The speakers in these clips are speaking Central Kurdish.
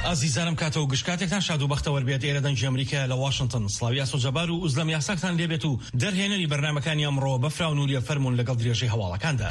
ئازیزانم کاتەوە گشتکاتێکتان شاد و بەختەوە بێت ئێرە دەنگی ئەمریکا لە واشنگتن. سڵاوی ئاسۆجەبار و ئوزلەم یاساکتان لێبێت و دەرهێنەری بەرنامەکانی ئەمڕۆ بەفرا و نوریە فەرمونون لەگەڵ درێژەی هەواڵەکاندا.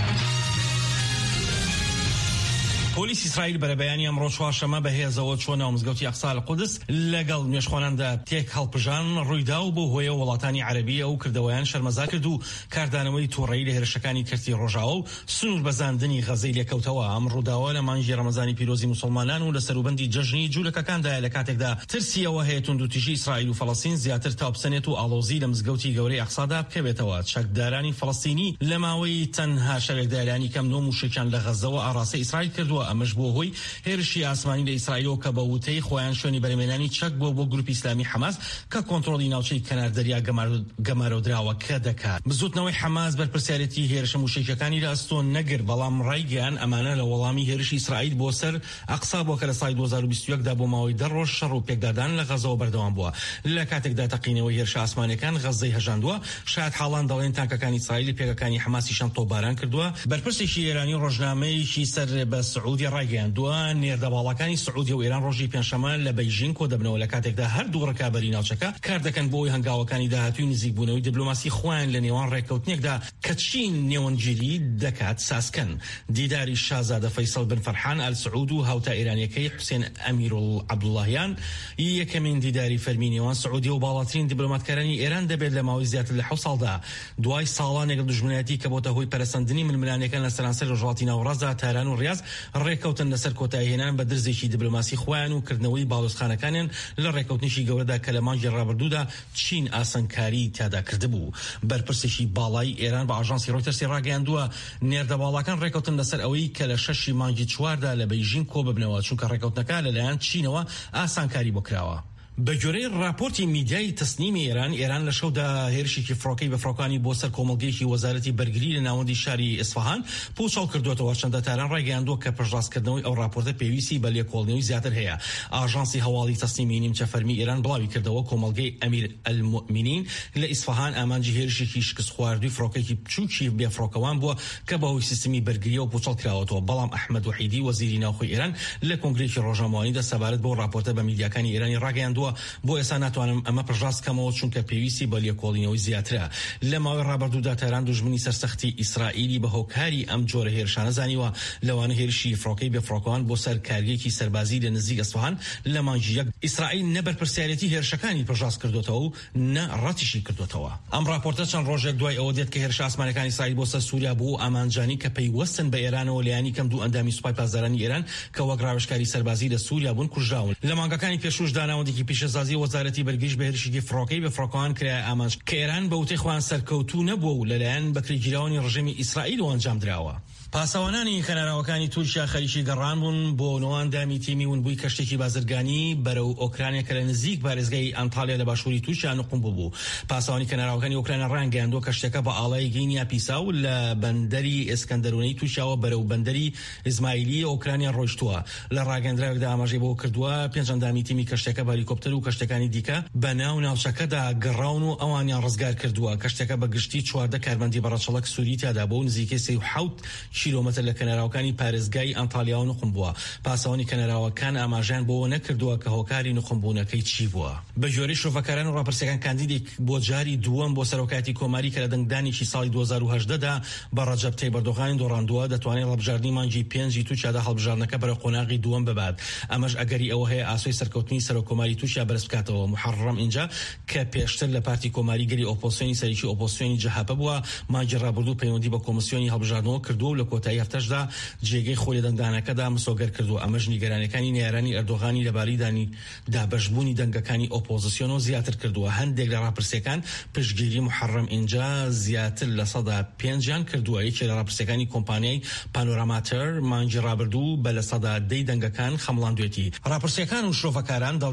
پۆلیس ئیسرائیل بەرەبەیانی ئەمڕۆ چوارشەمە بەهێزەوە چۆن ناو مزگەوتی ئەقسا لە قودس لەگەڵ نوێژخواناندا تێک هەڵپژان ڕوویدا و بۆ هۆیە وڵاتانی عەرەبی ئەو کردەوەیان شەرمەزار کرد و کاردانەوەی تووڕەیی لە هێرشەکانی کەرتی ڕۆژاوە و سنوور بەزاندنی غەزەی لێکەوتەوە. ئەم ڕووداوە لە مانگی ڕەمەزانی پیرۆزی موسڵمانان و لە سەروبەندی جەژنی جوولەکەکاندا لە کاتێکدا ترسیەوە هەیە توندوتیژی ئیسرائیل و فەڵەستین زیاتر تاوبسەنێت و ئاڵۆزی لە مزگەوتی گەورەی ئەقسادا بکەوێتەوە. چەکدارانی فەڵەستینی لە ماوەی تەنها شەوێکدا ئێرانی کەم 9 موشکیان لە غەزەوە ئاڕاستەی ئیسرائیل کردووە. ئەمەش بۆ هۆی هێرشی ئاسمانی لە ئیسرائیل کە بە وتەی خۆیان شوێنی بەرهەمهێنانی چەک بۆ گروپی ئیسلامی حەماس کە کۆنتڕۆلی ناوچەی کەناردەریا گەمارەدراوەکە دەکات. بزوتنەوەی حەماس بەرپرسیارەتی هێرشە موشکیەکانی لە ئەستۆن نەگر، بەڵام ڕایگەیان ئەمانە لە وەڵامی هێرشی ئیسرائیل بۆ سەر ئەقسا بۆ کە لە ساڵی 2021دا بۆ ماوەی 10 ڕۆژ شەڕ و پێکدادان لە غەزەوە بەردەوام بووە. لە کاتێکدا تەقینەوەی هێرشە ئاسمانیەکان غەزەی هەژاندووە، شاید حاڵان دەڵێن تانکەکانی ئیسرائیل پێکەکانی حەماسیشان تۆپباران کردووە. بەرپرسێکی ئێرانی ڕۆژنامەیەکی سەر بە سعودی ڕایگەیاندووە نێردەباڵەکانی سعودی و ئێران ڕۆژی پێنجشەمە لە بەیژین کۆ دەبنەوە لە کاتێکدا هەردوو ڕکابەری ناوچەکە کار دەکەن بۆی هەنگاوەکانی داهاتووی نزیکبوونەوەی دیپلۆماسی خۆیان لە نێوان ڕێکەوتنێکدا کە چین نێوەنگیری دەکات ساسکەن. دیداری شازادە فەیسەڵ بن فەرحان ئەل سعود و هاوتا ئێرانیەکەی حوسێن ئەمیرعەبدوڵڵاهیان یەکەمین دیداری فەرمی نێوان سعودی و باڵاترین دیپلۆماتکارانی ئێران دەبێت لە ماوەی زیاتر لە 7 ساڵدا دوای ساڵانێک دژمنایەتی کە بۆتە هۆی پەرەسەندنی ململانەکان لە سەرانسەر ڕۆژهەڵاتی ناوەڕاستدا تاران و ڕیاض ڕێکەوتن لەسەر کۆتاییهێنان بە درزێکی دیپلۆماسی خۆیان و کردنەوەی باڵۆزخانەکانیان لە ڕێکەوتنیشی گەورەدا کە لە مانگی ڕابردوودا چین ئاسانکاری تیادا کردبوو. بەرپرسێکی باڵای ئێران بە ئاژانسی ڕۆیتەرسی ڕاگەیاندووە نێردەباڵەکان ڕێکەوتن لەسەر ئەوەی کە لە 6 مانگی چواردا لە بەیژین کۆ ببنەوە، چونکە ڕێکەوتنەکە لەلایەن چینەوە ئاسانکاری بۆ کراوە. بەگوێرەی راپۆرتی میدیای تەسنیمی ئێران لە شەودا هێرشێکی فڕۆکەی بە فڕۆکانی بۆ سەر کۆمەڵگەیەکی وەزارەتی بەرگری لە ناوەندی شاری ئیسفەهان پوچاو کردوێتەوە. چەندە تاران ڕایگەیاندووە کە پشتڕاستکردنەوەی ئەو راپۆرتە پێویستی بە لێکۆڵینەوەی زیاتر هەیە. ئاژانسی هەواڵی تەسنیمی نیمچە فەرمی ئێران بڵاوی کردەوە کۆمەڵگەی ئەمیر ئەلمؤمینین لە ئیسفەهان ئامانجی هێرشێکی شکست خواردووی فڕۆکەیەکی بچووکی بێفڕۆکەوان بووە کە بەهۆی سیستمی بەرگریەوە پوچەڵ کراوەتەوە. بەڵام ئەحمەد وحیدی وەزیری ناوخۆی ئێران لە کۆنگرێکی ڕۆژنامەوانیدا سەبارەت بۆ راپۆرتە بە میدیاکانی ئێرانی ڕاگەیاندووە بۆ ئێستا ناتوانم ئەمە پڕژاستکەمەوە چونکە پێویستی بە لێکۆڵینەوەی زیاترە. لە ماوەی ڕابردوودا تاران دژمنی سەرسەختی ئیسرائیلی بە هۆکاری ئەم جۆرە هێرشانە زانیوە، لەوانە هێرشی فڕۆکەی بێفڕۆکەوان بۆ سەر کارگەیەکی سەربازی لە نزیک ئەسفەهان لە مانگی یەک ئیسرائیل نە بەرپرسیارەتی هێرشەکانی پڕژاست کردوێتەوە و نە ڕەتیشی کردوێتەوە. ئەم راپۆرتە چەند ڕۆژێک دوای ئەوە دێت کە هێرشە ئاسمانەکانی ئیسرائیل بۆ سەر سووریا بوو ئامانجانی کە پەیوەستن بە ئێرانەوە لەیانی کەم دوو ئەندامی سوپای پاسدارانی ئێران کە وەک ڕاوێژکاری سەربازی لە سووریا بوون کوژراون. لە مانگەکانی پێشووشدا ناوەندێکی پیشەسازی وەزارەتی بەرگریش بە هێرشێکی فڕۆکەی بەفڕۆکەوان کرا ئامانج کە ئێران بە وتەی خۆیان سەرکەوتوو نەبووە و لەلایەن بەکرێگیراوانی ڕژێمی ئیسرائیل و ئەنجام درراوە. پاسەوانانی کەناراوەکانی تورکیا خەریکی گەڕان بوون بۆ نەوەندامی تیمی ونبووی کەشتێکی بازرگانی بەرەو ئۆکرانیا کە لە نزیک پارێزگای ئەنتالیا لە باشووری تورکیا نقم بوو. پاسەوانی کەناراوەکانی ئۆکرانیا ڕانگەیاندووە کەشتەکە بە ئاڵای گینیا پیساو لە بەندەری ئێسکەندەرونەی تورکیاوە بەرەو بەندەری ئیزمایلی ئۆکرانیا ڕۆیشتووە. لە ڕاگەندراوێکدا ئاماژەی بۆ کردووە پێنجەندامی تیمی کەشتەکە بە هەلیکۆپتەر و کەشتەکانی دیکە بە ناو ناوچەکەدا گەڕاون و ئەوانیان ڕزگار کردووە. کەشتەکە بە گشتی 14 کارمەندی بەڕەچەڵک سووری تیادا بوو، نزیکەی 37 کیلۆمەتر لە کەناراوەکانی پارێزگای ئەنتالیا و نخم بووە. پاسەوانی کەناراوەکان ئاماژیان بۆ نەکردووە کە هۆکاری نخمبوونەکەی چی بووە. بە جۆرەی شۆفەکاران و ڕاپرسیەکان کاندیدێک بۆ جاری دووەم بۆ سەرۆکاتی کۆماری کە لە دەنگدانێکی ساڵی 2018دا بە ڕەجەب تەیب ئەردۆغان دۆڕاندووە دەتوانێت هەڵبژاردننی مانگی 5 تووشیادا هەڵبژاردنەکە بەرەو قۆناغی دووەم ببات. ئەمەش ئەگەری ئەوە هەیە ئاسۆی سەرکەوتنی سەرۆکۆماری تووشیا بەرز بکاتەوە. محەڕەم اینجا کە پێشتر لە پارتی کۆماری گەری ئۆپۆزیسیۆنی سەرەکی ئۆپۆزیسیۆنی جەهاپە بووە، مانگی ڕابردوو پەیوەندی بە کۆمیسیۆنی هەڵبژاردنەوە کردووە و لە کۆتایی هەفتەشدا جێگەی خۆی لە دەنگدانەکەدا مسۆگەر کردو. ئەمەش نیگەرانەکانی نێرانی ئەردۆغانی لەبارەی دابەشبوونی دەنگەکانی ئۆپۆزیسیۆنەوە زیاتر کردووە. هەندێک لە ڕاپرسیەکان پشتگیری محەڕەم اینجا زیاتر لە 105 کردووە. یەکێک لە ڕاپرسیەکانی کۆمپانیای پانۆراماتەر مانگی ڕابردوو بە لە 10 دەنگەکان خەمڵاندوێتی. ڕاپرسیەکان و شۆفەکاران دەڵێن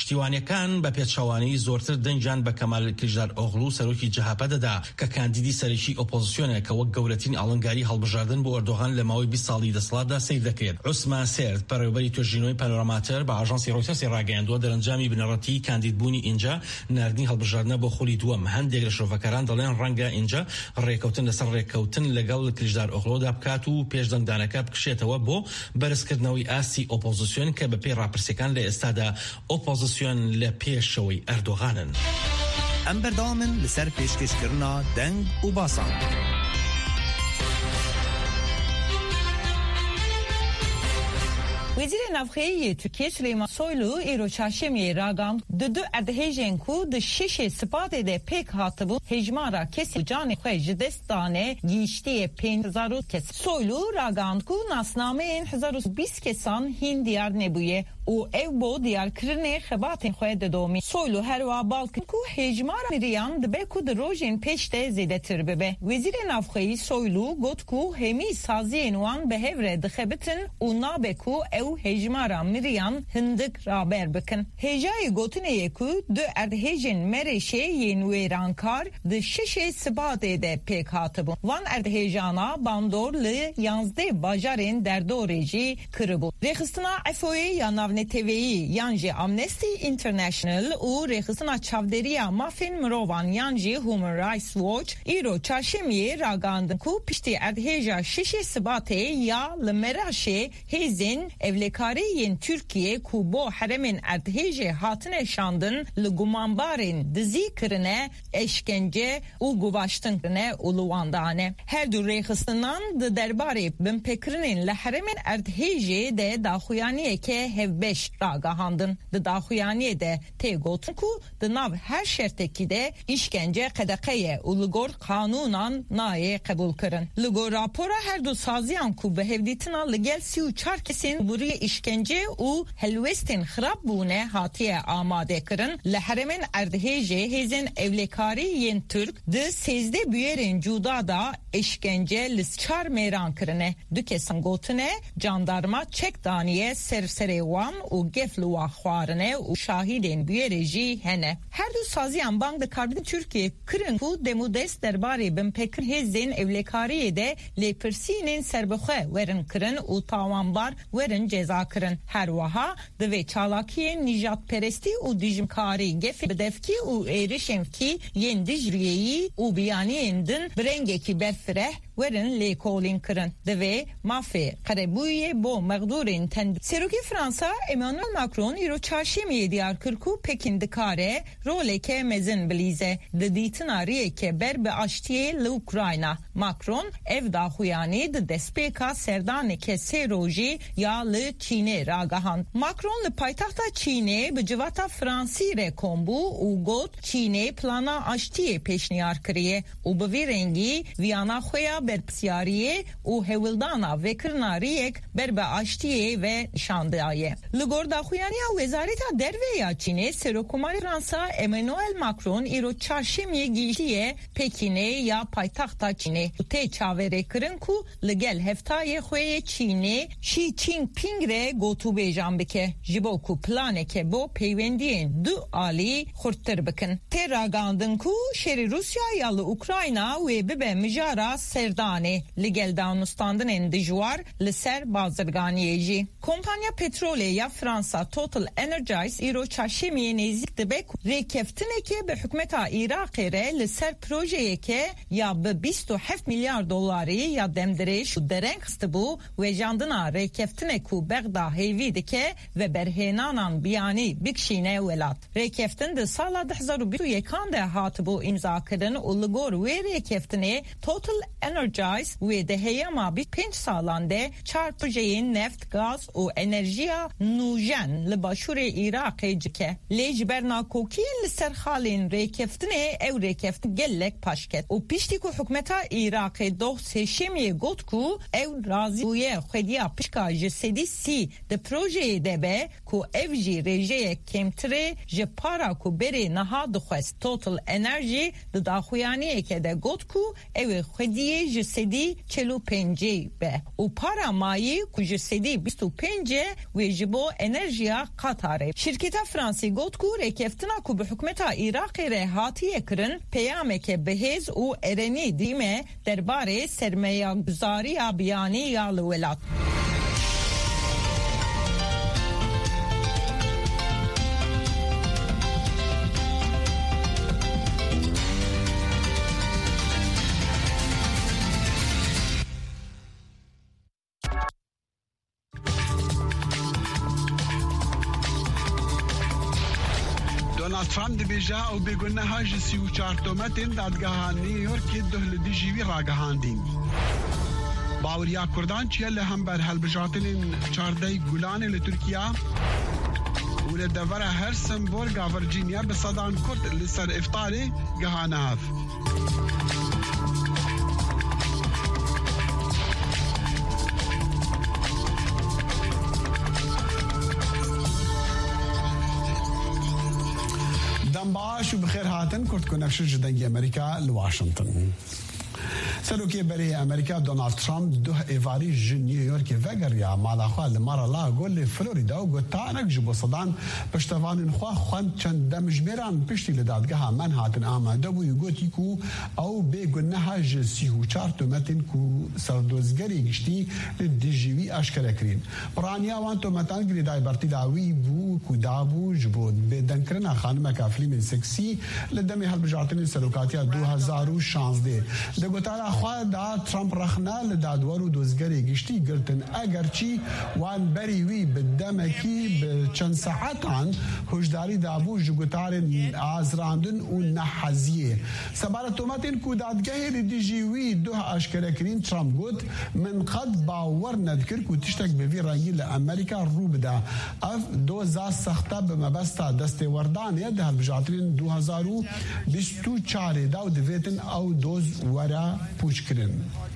پشتیوانیەکان بە پێچەوانی زۆرتر دەنجان بە کەمال کلژدار ئۆغڵو سەرۆکی جەهاپە دەدا کە کاندیدی سەرەکی ئۆپۆزیسیۆنە کە وەک گەورەترین ئاڵنگاری هەڵبژاردن بۆ ئەردۆغان لە ماوەی 20 ساڵی دەسەڵاتدا سیر دەکرێت. عوسمان سێرد پەروەبەری توێژینەوەی پانۆراماتەر بە ئاژانسی ڕۆیتەرسی ڕاگەیاندووە دەرەنجامی بنەڕەتی کاندیدبوونی ئینجا ناردنی هەڵبژاردنە بۆ خولی دووەم. هەندێک لە شۆفەکاران دەڵێن ڕەنگە ئینجا ڕێکەوتن لەسەر ڕێکەوتن لەگەڵ کلژدار ئۆغڵۆدا بکات و پێشدەنگدانەکە بکشێتەوە بۆ بەرزکردنەوەی ئاستی ئۆپۆزیسیۆن کە بە پێی ڕاپرسیەکان لە ئێستادا ئۆپۆزیسیۆن لە پێشەوەی ئەردۆغانن. ئەم بەردەوامن لەسەر پێشکەشکردنا دەنگ و باسان. وزیر نافخەیی تورکیە سلeyman Soylu îro çarşemiyê ragand di du erdhêjên ku di şişê Sipatê de pêk hatibû hejmara kesî canê xwe ji dest dane gîştiyê 5000 kes. Soylu ragand ku nasnameyên 1020 kesan hîn diyar nebûye û ev bo diyarkirinê xebatên xwe didomî. Soylu herwa balkin ku hejmara miriyan dibe ku di rojên pêş de zêdetir bibe. Wezîrê navxeyî Soylu got ku hemî saziyên wan bi hev re dixebitin û nabe ku ew hejmara miriyan hindik raber bikin. Hejayê gotineyê ku du erdhêjên Mereşê yên wêrankar di şişê Sipatê de pêk hatibûn. Van erdhêjana bandor li 11 bajarên derdorê jî kiribû. Rêxistina EFO'yê ya navneteveyî yan jî Amnesty International û rêxistina çavderiya mafên mirovan yan jî Human Rights Watch îro çarşemiyê ragandin ku piştî erdhêja şişê Sipatê ya li Mereşê hêzên evlekariyên Türkiye ku bo heremên erdhêjê hatine şandin li gumanbarên dizî kirine eşkence û guvaştin kirine û li wan dane. Her du rêxistinan di derbarê binpêkirinên li heremên erdhêjê de daxuyaniyeke hevbeş ragahandin. Di daxuyaniyê de tê gotin ku di nav her şertekî de işkence qedeqeye û li gor qanunan nayê qebûl kirin. Li gor rapora her du saziyan ku bi hevdîtina li gel 34 kesên burî işkence û helwestên xirab bûne hatiye amade kirin. Li heremên erdhêjê hêzên evlekariyên Türk di 13 bûyerên cuda da eşkence li 4 mêran kirine. Du kesin gotine jandarma çek daniye serserê wan û gef li wa xwarine û şahîdên bûyerê jî hene. Her du saziyan bank dikarbin Türkiye kirin ku demûdest derbarê binpêkir hêzên evlekariyê de lêpirsînên serbixwe werin kirin û tawanbar werin ceza kirin. Her wiha divê çalakiyên nijadperestî û dijimkarî gefê bidevkî û êrişên fkî yên Dicleyê û biyaniyên din bi rengekî berfireh werin lêkolîn kirin. Divê mafê qerebûyê bo mexdûrên tend. Serokê Fransa Emmanuel Macron îro çarşemiyê diyar kir ku Pekin dikare roleke mezin bilîze di dîtina riyeke ber bi aştiyê li Ukrayna. Macron ev daxuyanî di destpêka serdaneke sê rojî ya li Çînê ragahand. Macron li paytaxta Çînê bi civata Fransî re kombû û got Çînê plana aştiyê pêşniyar kiriye û bi vî rengî viyana xwe ya berpisyariyê û hewildana vekirina riyek ber bi aştiyê ve nişandaye. Li gor daxuyaniya Wezareta Derve ya Çînê Serokkomarê Fransa Emmanuel Macron îro çarşemiyê gîştiye Pekinê ya paytaxta Çînê. Tê çaverê kirin ku li gel heftayê xwe yê Çînê Xi Jinping re gotûbêjan bike ji bo ku planeke bo peywendiyên du alî xurttir bikin. Tê ragandin ku şerî Rusya ya li Ukrayna wê bibe mijara serdanê li gel danûstandinên dijwar li ser bazirganiyê jî. Kompanya petrolê ya Fransa Total Energies îro çarşemiyê nêzik dibe ku rêkeftineke bi hikûmeta Iraqê re li ser projeyeke ya bi 27 milyar dolarî ya demdirêj û dereng xistibû wêjandina rêkeftinê ku Bexda hêvî dike ve berhênanan biyanî bikişîne welat. Rêkeftin di sala 2021 de hatibû imzakirin û li gor wê rêkeftinê Total Energies wê di heyema 5 salan de 4 projeyên neft, gaz û enerjiya nûjen li başûrê Iraqê cike. Lê ji ber nakokiyên li ser xalên rêkeftinê ew rêkeftin gelek paş ket û piştî ku hikûmeta Iraqê doh sêşemiyê got ku ew razî bûye xwediya pişka ji sedî sî di projeyê de be ku ev jî rêjeyek kêmtirê ji para ku berê niha dixwest. Total Energy di daxuyaniyeke de got ku ew ê xwediyê جسدی 45 به و پارا مایی که جسدی 25 و جبو انرژیا قطاره. شرکت فرانسی گوت کو رکفتنا که به حکمت عراق رهاتی کرن پیامه که بهز و ارنی دیمه درباره سرمایه گذاری بیانی یا الولات. ترامپ دبیجا او بگونه ها جسی و چارتومتین دادگاه نیویورک دهل دیجیوی راگهاندین. باوریا کردان چیه لهم بر هلبجاتین چاردهی گولانی لترکیا و لدوره هرسنبورگ ورجینیا بصدان کرد لسر افطاری گهانهاف. شو بخير هاتن كنت كونكشن جدنجي أمريكا لواشنطن. سلوكي بري أمريكا دونالد ترامب ده إيفاري جن نيويورك فجريا مع الأخوة المرة لا قول فلوريدا وقلت أنا جبوا صدان بشتفان نخوا خوان كان دمج ميران بشتي لدادجها منهاتن آما دبو يقول يكو أو بيقولناها جسيهو شارتو متن كو سردوزجري جشتي للدجيوي أشكال كرين برانيا وانتو متان قري داي برتداوي بو كودابو جبود بدنكرنا خانمة كافلي من سكسي لدمي هالبجارتين سلوكاتيا 2016 دقوتالا خوا دا ترامپ رخنا لدادوارو دوزگری گشتی گرتن اگرچی وان بریوی بدمکی بچند ساعت عن هجداری دابو جگوتار آزراندن و نحزیه سبارتوماتین کو دادگاه لدیجیوی دوه اشکره کرین ترامپ گوت من قد باور ندکر کو تشتک بوی رنگی لامریکا رو بدا اف دوزا سخته بمبستا دست وردانه ده بجاترین 2024 داو دویتن او دوز ورا پوچ کرن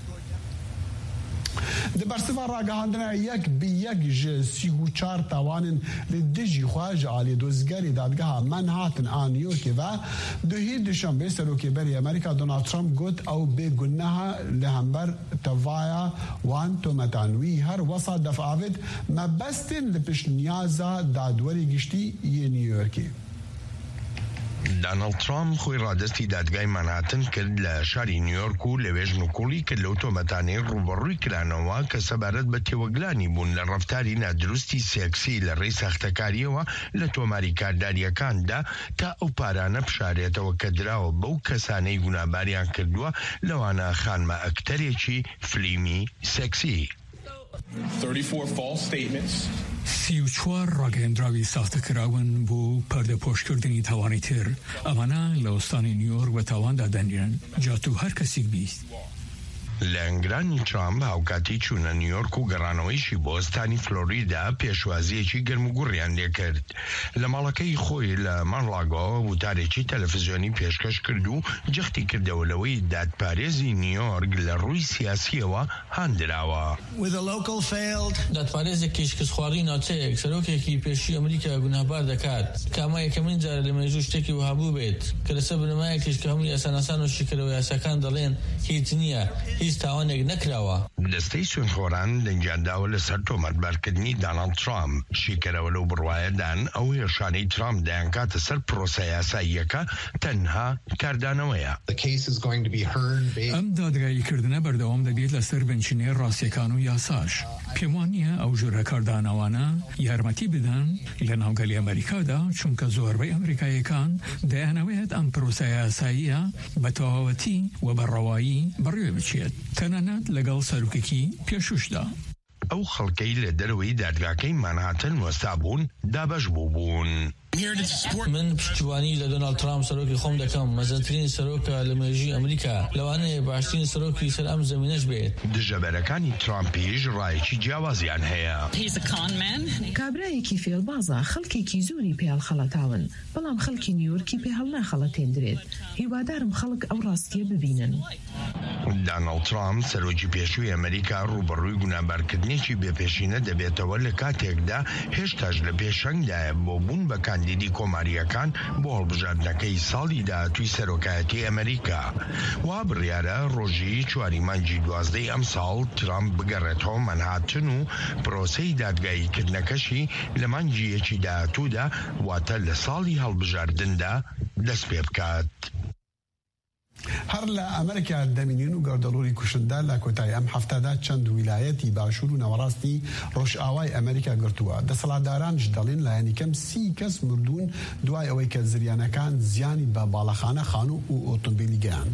دبرسفا راگهاندنا یک بیک جسیهو چار توانن لدجی خواج آلی دوزگری دادگاه منهاتن آنیورک و دوهی دشنبه سروکی بری امریکا دونالد ترامپ گوت او بگنها لهمبر توایا وان تومتانوی هر وسط دفعاوت مبستن لپش نیازا دادوری گشتی یه نیویورکی دانالد ترامپ خوی رادستی دادگاه منهاتن کرد لشاری نیویورک و لویج نکولی کرد لوتومتانی روبروی کرانوا که سبارت به تیوگلانی بون لرفتاری نادرستی سیاسی لری ساختکاری و لتوماری کارداریکان دا تا او پارانه بشاریت و کدراو بو کسانی گناباریان کردوا لوانا خانما اکتری چی فلیمی سیکسی 34 false statements. 34 راگهندراوی ساخته کراون بو پرده پوش کردنی توانی تر امانا لوستان نیویورک و توان دادنیرن جاتو هر کسی بیست لنگرانی ترامپ هاوکاتی چونه نیویورک و گرانویشی بۆستانی فلۆریدا پێشوازیەکی گەرموگوڕیان لێکرد لە ماڵەکەی خۆی لە مارلاگۆ وتارێکی تەلەڤیزیۆنی پێشکەش کرد و جەختی کردەوە لەوەی دادپارێزی نیویۆرک لە ڕووی سیاسیەوە هاندراوە دادپارێزێکی شکستخواری ناوچەیەک سەرۆکێکی پێشووی ئەمریکا گوناهبار دەکات کاما یەکەمین جارە لە مێژوو شتێکی وهابوو بێت کە لەسەر بنەمایەکیش کە هەموو یاساناسان و شیکەرەوە یاساکان دەڵێن هیچ نییە تاوانێک نەکراوە دەستەی سوێنخۆران لەنجانداوە لەسەر تۆمەتبارکردنی دانالد ترامپ شیکەرەوە لەو بڕوایەدان ئەو هێرشانەی ترامپ دەیانکاتە سەر پرۆسە یاساییەکە تەنها کاردانەوەیە ئەم دادگاییکردنە بەردەوام دەبێت لەسەر بنچینەی ڕاستیەکان و یاساش پێم وانە ئەو ژۆرە کاردانەوانە یارمەتی بدەن لە ناوگەلی ئەمریکادا چونکە زۆربەی ئەمریکایەکان دەیانەوێت ئەم پرۆسە یاساییە بە تەواوەتی و بەڕەوایی بەڕێوە بچێت تەنانەت لەگەڵ سەرۆکێکی پێشوشدا ئەو خەڵکەی لە دەرەوەی دادگاکەی مانهاتن وەستا بوون دابەش بوون من پشتیوانی لە دۆنالد ترامپ سەرۆکی خۆم دەکەم مەزنترین سەرۆکە لە مێژووی ئەمریکا لەوانەیە باشترین سەرۆکی سەر ئەم زەمینەش بێت دژەبەرەکانی ترامپیش ڕایەکی جیاوازیان هەیە کابرایەکی فێڵبازە خەڵکێکی زۆری پێڵ خەڵەتاون بەڵام خەڵکی نیویۆرکی پێ هەڵ ناخەڵەتێندرێت هیوادارم خەڵک ئەو ڕاستیە ببینن دانالد ترامپ سەرۆکی پێشووی ئەمریکا ڕوبەڕووی گونابارکردنێکی بێپێشینە دەبێتەوە لە کاتێکدا هێشتاش لە پێشەنگدایە بۆ بوون بە کاندیدی کۆماریەکان بۆ هەڵبژاردنەکەی ساڵی داهاتووی سەرۆکایەتی ئەمریکا. وا بڕیارە ڕۆژی 4 مانگی 12 ئەم ساڵ ترامپ بگەڕێتەوە مەنهاتن و پرۆسەی دادگاییکردنەکەشی لە مانگی 1 داهاتوودا واتە لە ساڵی هەڵبژاردندا دەست پێ بکات. هەر لە ئەمریکا دەمینین و گەردەڵوری کوشندە لە کۆتایی ئەم هەفتەدا چەند ویلایەتی باشوور و ناوەڕاستی ڕۆژئاوای ئەمریکا گرتووە. دەسەڵاتدارانش دەڵێن لایەنی کەم 30 کەس مردوون دوای ئەوەی کە زریانەکان زیانی بە باڵەخانە خانوو و ئۆتۆمبیلی گەیاند.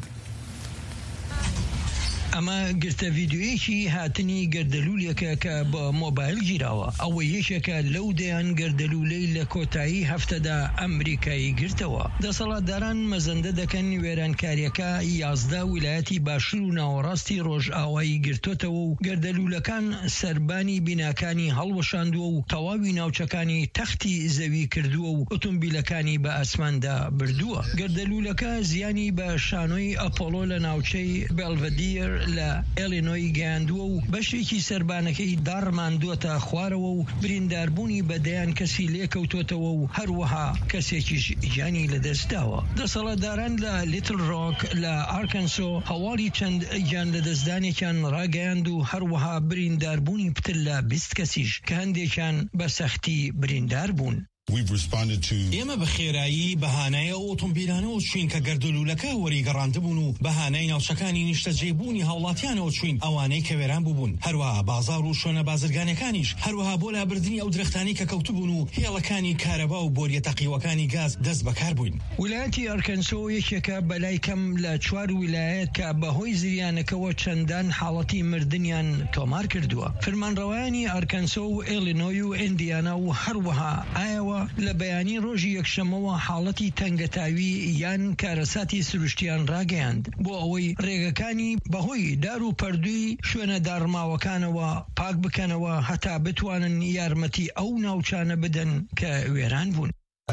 ئەمە گرتە ڤیدیۆیەکی هاتنی گەردەلوولێکە کە بە مۆبایل گیراوە. ئەوە یەکێکە لەو دەیان گەردەلوولەی لە کۆتایی هەفتەدا ئەمریکایی گرتەوە. دەسەڵاتداران مەزەندە دەکەن وێرانکاریەکە 11 ویلایەتی باشوور و ناوەڕاستی ڕۆژئاوایی گرتوتەوە و گەردەلوولەکان سەربانی بیناکانی هەڵوەشاندووە و تەواوی ناوچەکانی تەختی زەوی کردووە و ئۆتۆمبیلەکانی بە ئاسماندا بردووە. گەردەلوولەکە زیانی بە شانۆی ئەپۆلۆ لە ناوچەی بێلڤەدیر لە ئێلینۆی گەیاندووە و بەشێکی سەربانەکەی داڕماندووەتە خوارەوە و برینداربوونی بەدەیان کەسی لێکەوتوتەوە و هەروەها کەسێکیش گیانی لەدەستداوە. دەسەڵاتداران لە لیتل ڕۆک لە ئارکەنسۆ هەواڵی چەند گیان لەدەستدانێکیان ڕاگەیاند و هەروەها برینداربوونی پتر لە 20 کەسیش کە هەندێکیان بە سەختی بریندار بوون. ئێمە بە خێرایی بەهانایە ئۆتۆمبیلانەوە چوین کە گەردەلوولەکە وەریگەڕاندەبوون و بەهانای ناوچەکانی نیشتەجێبوونی هاوڵاتیانەوە چوین ئەوانەی کە وێران بووبوون. هەروەها بازاڕ و شوێنە بازرگانەکانیش هەروەها بۆ لابردنی ئەو درەختانی کە کەوتبوون و هێڵەکانی کارەبا و بۆریە تەقیوەکانی گاز دەست بەکار بووین. ویلایەتی ئارکەنسۆ یەکێکە بەلای کەم لە 4 ویلایەت کە بەهۆی زریانەکەوە چەندان حاڵەتی مردنیان تۆمار کردووە. فرمانڕەوایانی ئارکەنسۆ و ئێلینۆی و ئیندیانا و هەروەها ئایەوە لە بەیانی ڕۆژی یەکشەمەوە حاڵەتی تەنگەتاوی یان کارەساتی سروشتیان ڕاگەیاند بۆ ئەوەی ڕێگەکانی بەهۆی دار و پەردووی شوێنە داڕماوەکانەوە پاک بکەنەوە هەتا بتوانن یارمەتی ئەو ناوچانە بدەن کە وێران بوون.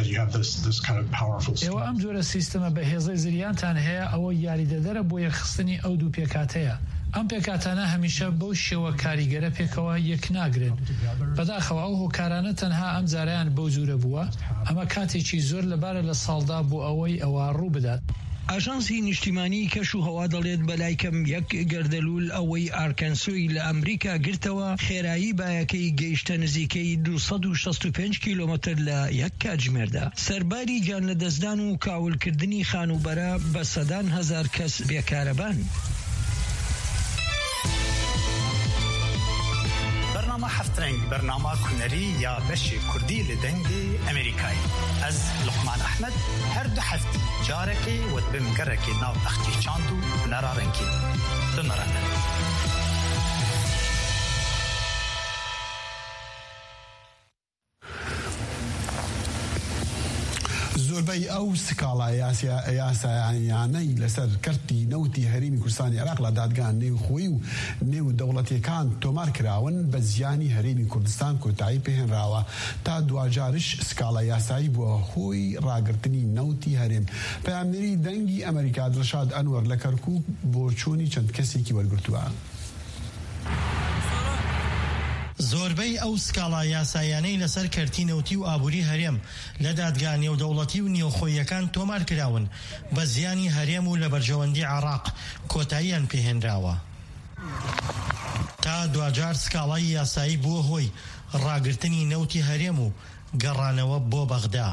ئێوە ئەم جۆرە سیستەمە بە هێزەی زریانتان هەیە ئەوە یاریدەدەرە بۆ یەخستنی ئەو دوو پێکاتەیە. ئەم پێکاتانە هەمیشە بەو شێوە کاریگەرە پێکەوە یەک ناگرن. بەداخەوە ئەو هۆکارانە تەنها ئەم جاریان بەو جوورە بووە. ئەمە کاتێکی زۆر لەبارە لە ساڵدا بۆ ئەوەی ئەوە ڕوو بدات. ئاژانسی نیشتیمانی کەش و هەوا دەڵێت بەلای کەم یەک گەردەلوول ئەوەی ئارکەنسۆی لە ئەمریکا گرتەوە خێرایی بایەکەی گەیشتە نزیکەی 265 کیلۆمەتر لە یەک کاتژمێردا. سەرباری گیان لەدەستدان و کاولکردنی خانوبەرە بە سەدان هەزار کەس بێکارەبان. هەفترنگ بەرنامە کوونەری یا بەشی کوردی لە دەنگی ئەمریکایی. ئەز لوقمان ئەحمەد هەردوو هەفتی جارێکی وت بم گەڕێکی ناو تەختی چاند و هونەرا ڕەنگی بمەرەنە. زۆربەی ئەو سکاڵا یاسایانەی لەسەر کەرتی نەوتی هەرێمی کوردستانی عێراق لە دادگان نێوخۆیی و نێو دەوڵەتیەکان تۆمار کراون بە زیانی هەرێمی کوردستان کۆتایی پێهێنراوە تا دوجارش سکاڵا یاسایی بووە هۆی ڕاگررتنی نەوتی هەرێم. پەیامنەری دەنگی ئەمریکا دڵشاد ئەنوەر لە کەرکووک بۆ چۆنی چەند کەسێکی وەرگرتووە. زۆربەی ئەو سکاڵا یاسایانەی لەسەر کەرتی نەوتی و ئابووری هەرێم لە دادگا نێودەوڵەتی و نێوخۆییەکان تۆمار کراون بە زیانی هەرێم و لە بەرژەوەندی عێراق کۆتاییان پێهێنراوە. تا دوجار سکاڵای یاسایی بووە هۆی ڕاگررتنی نەوتی هەرێم و گەڕانەوە بۆ بەغدا.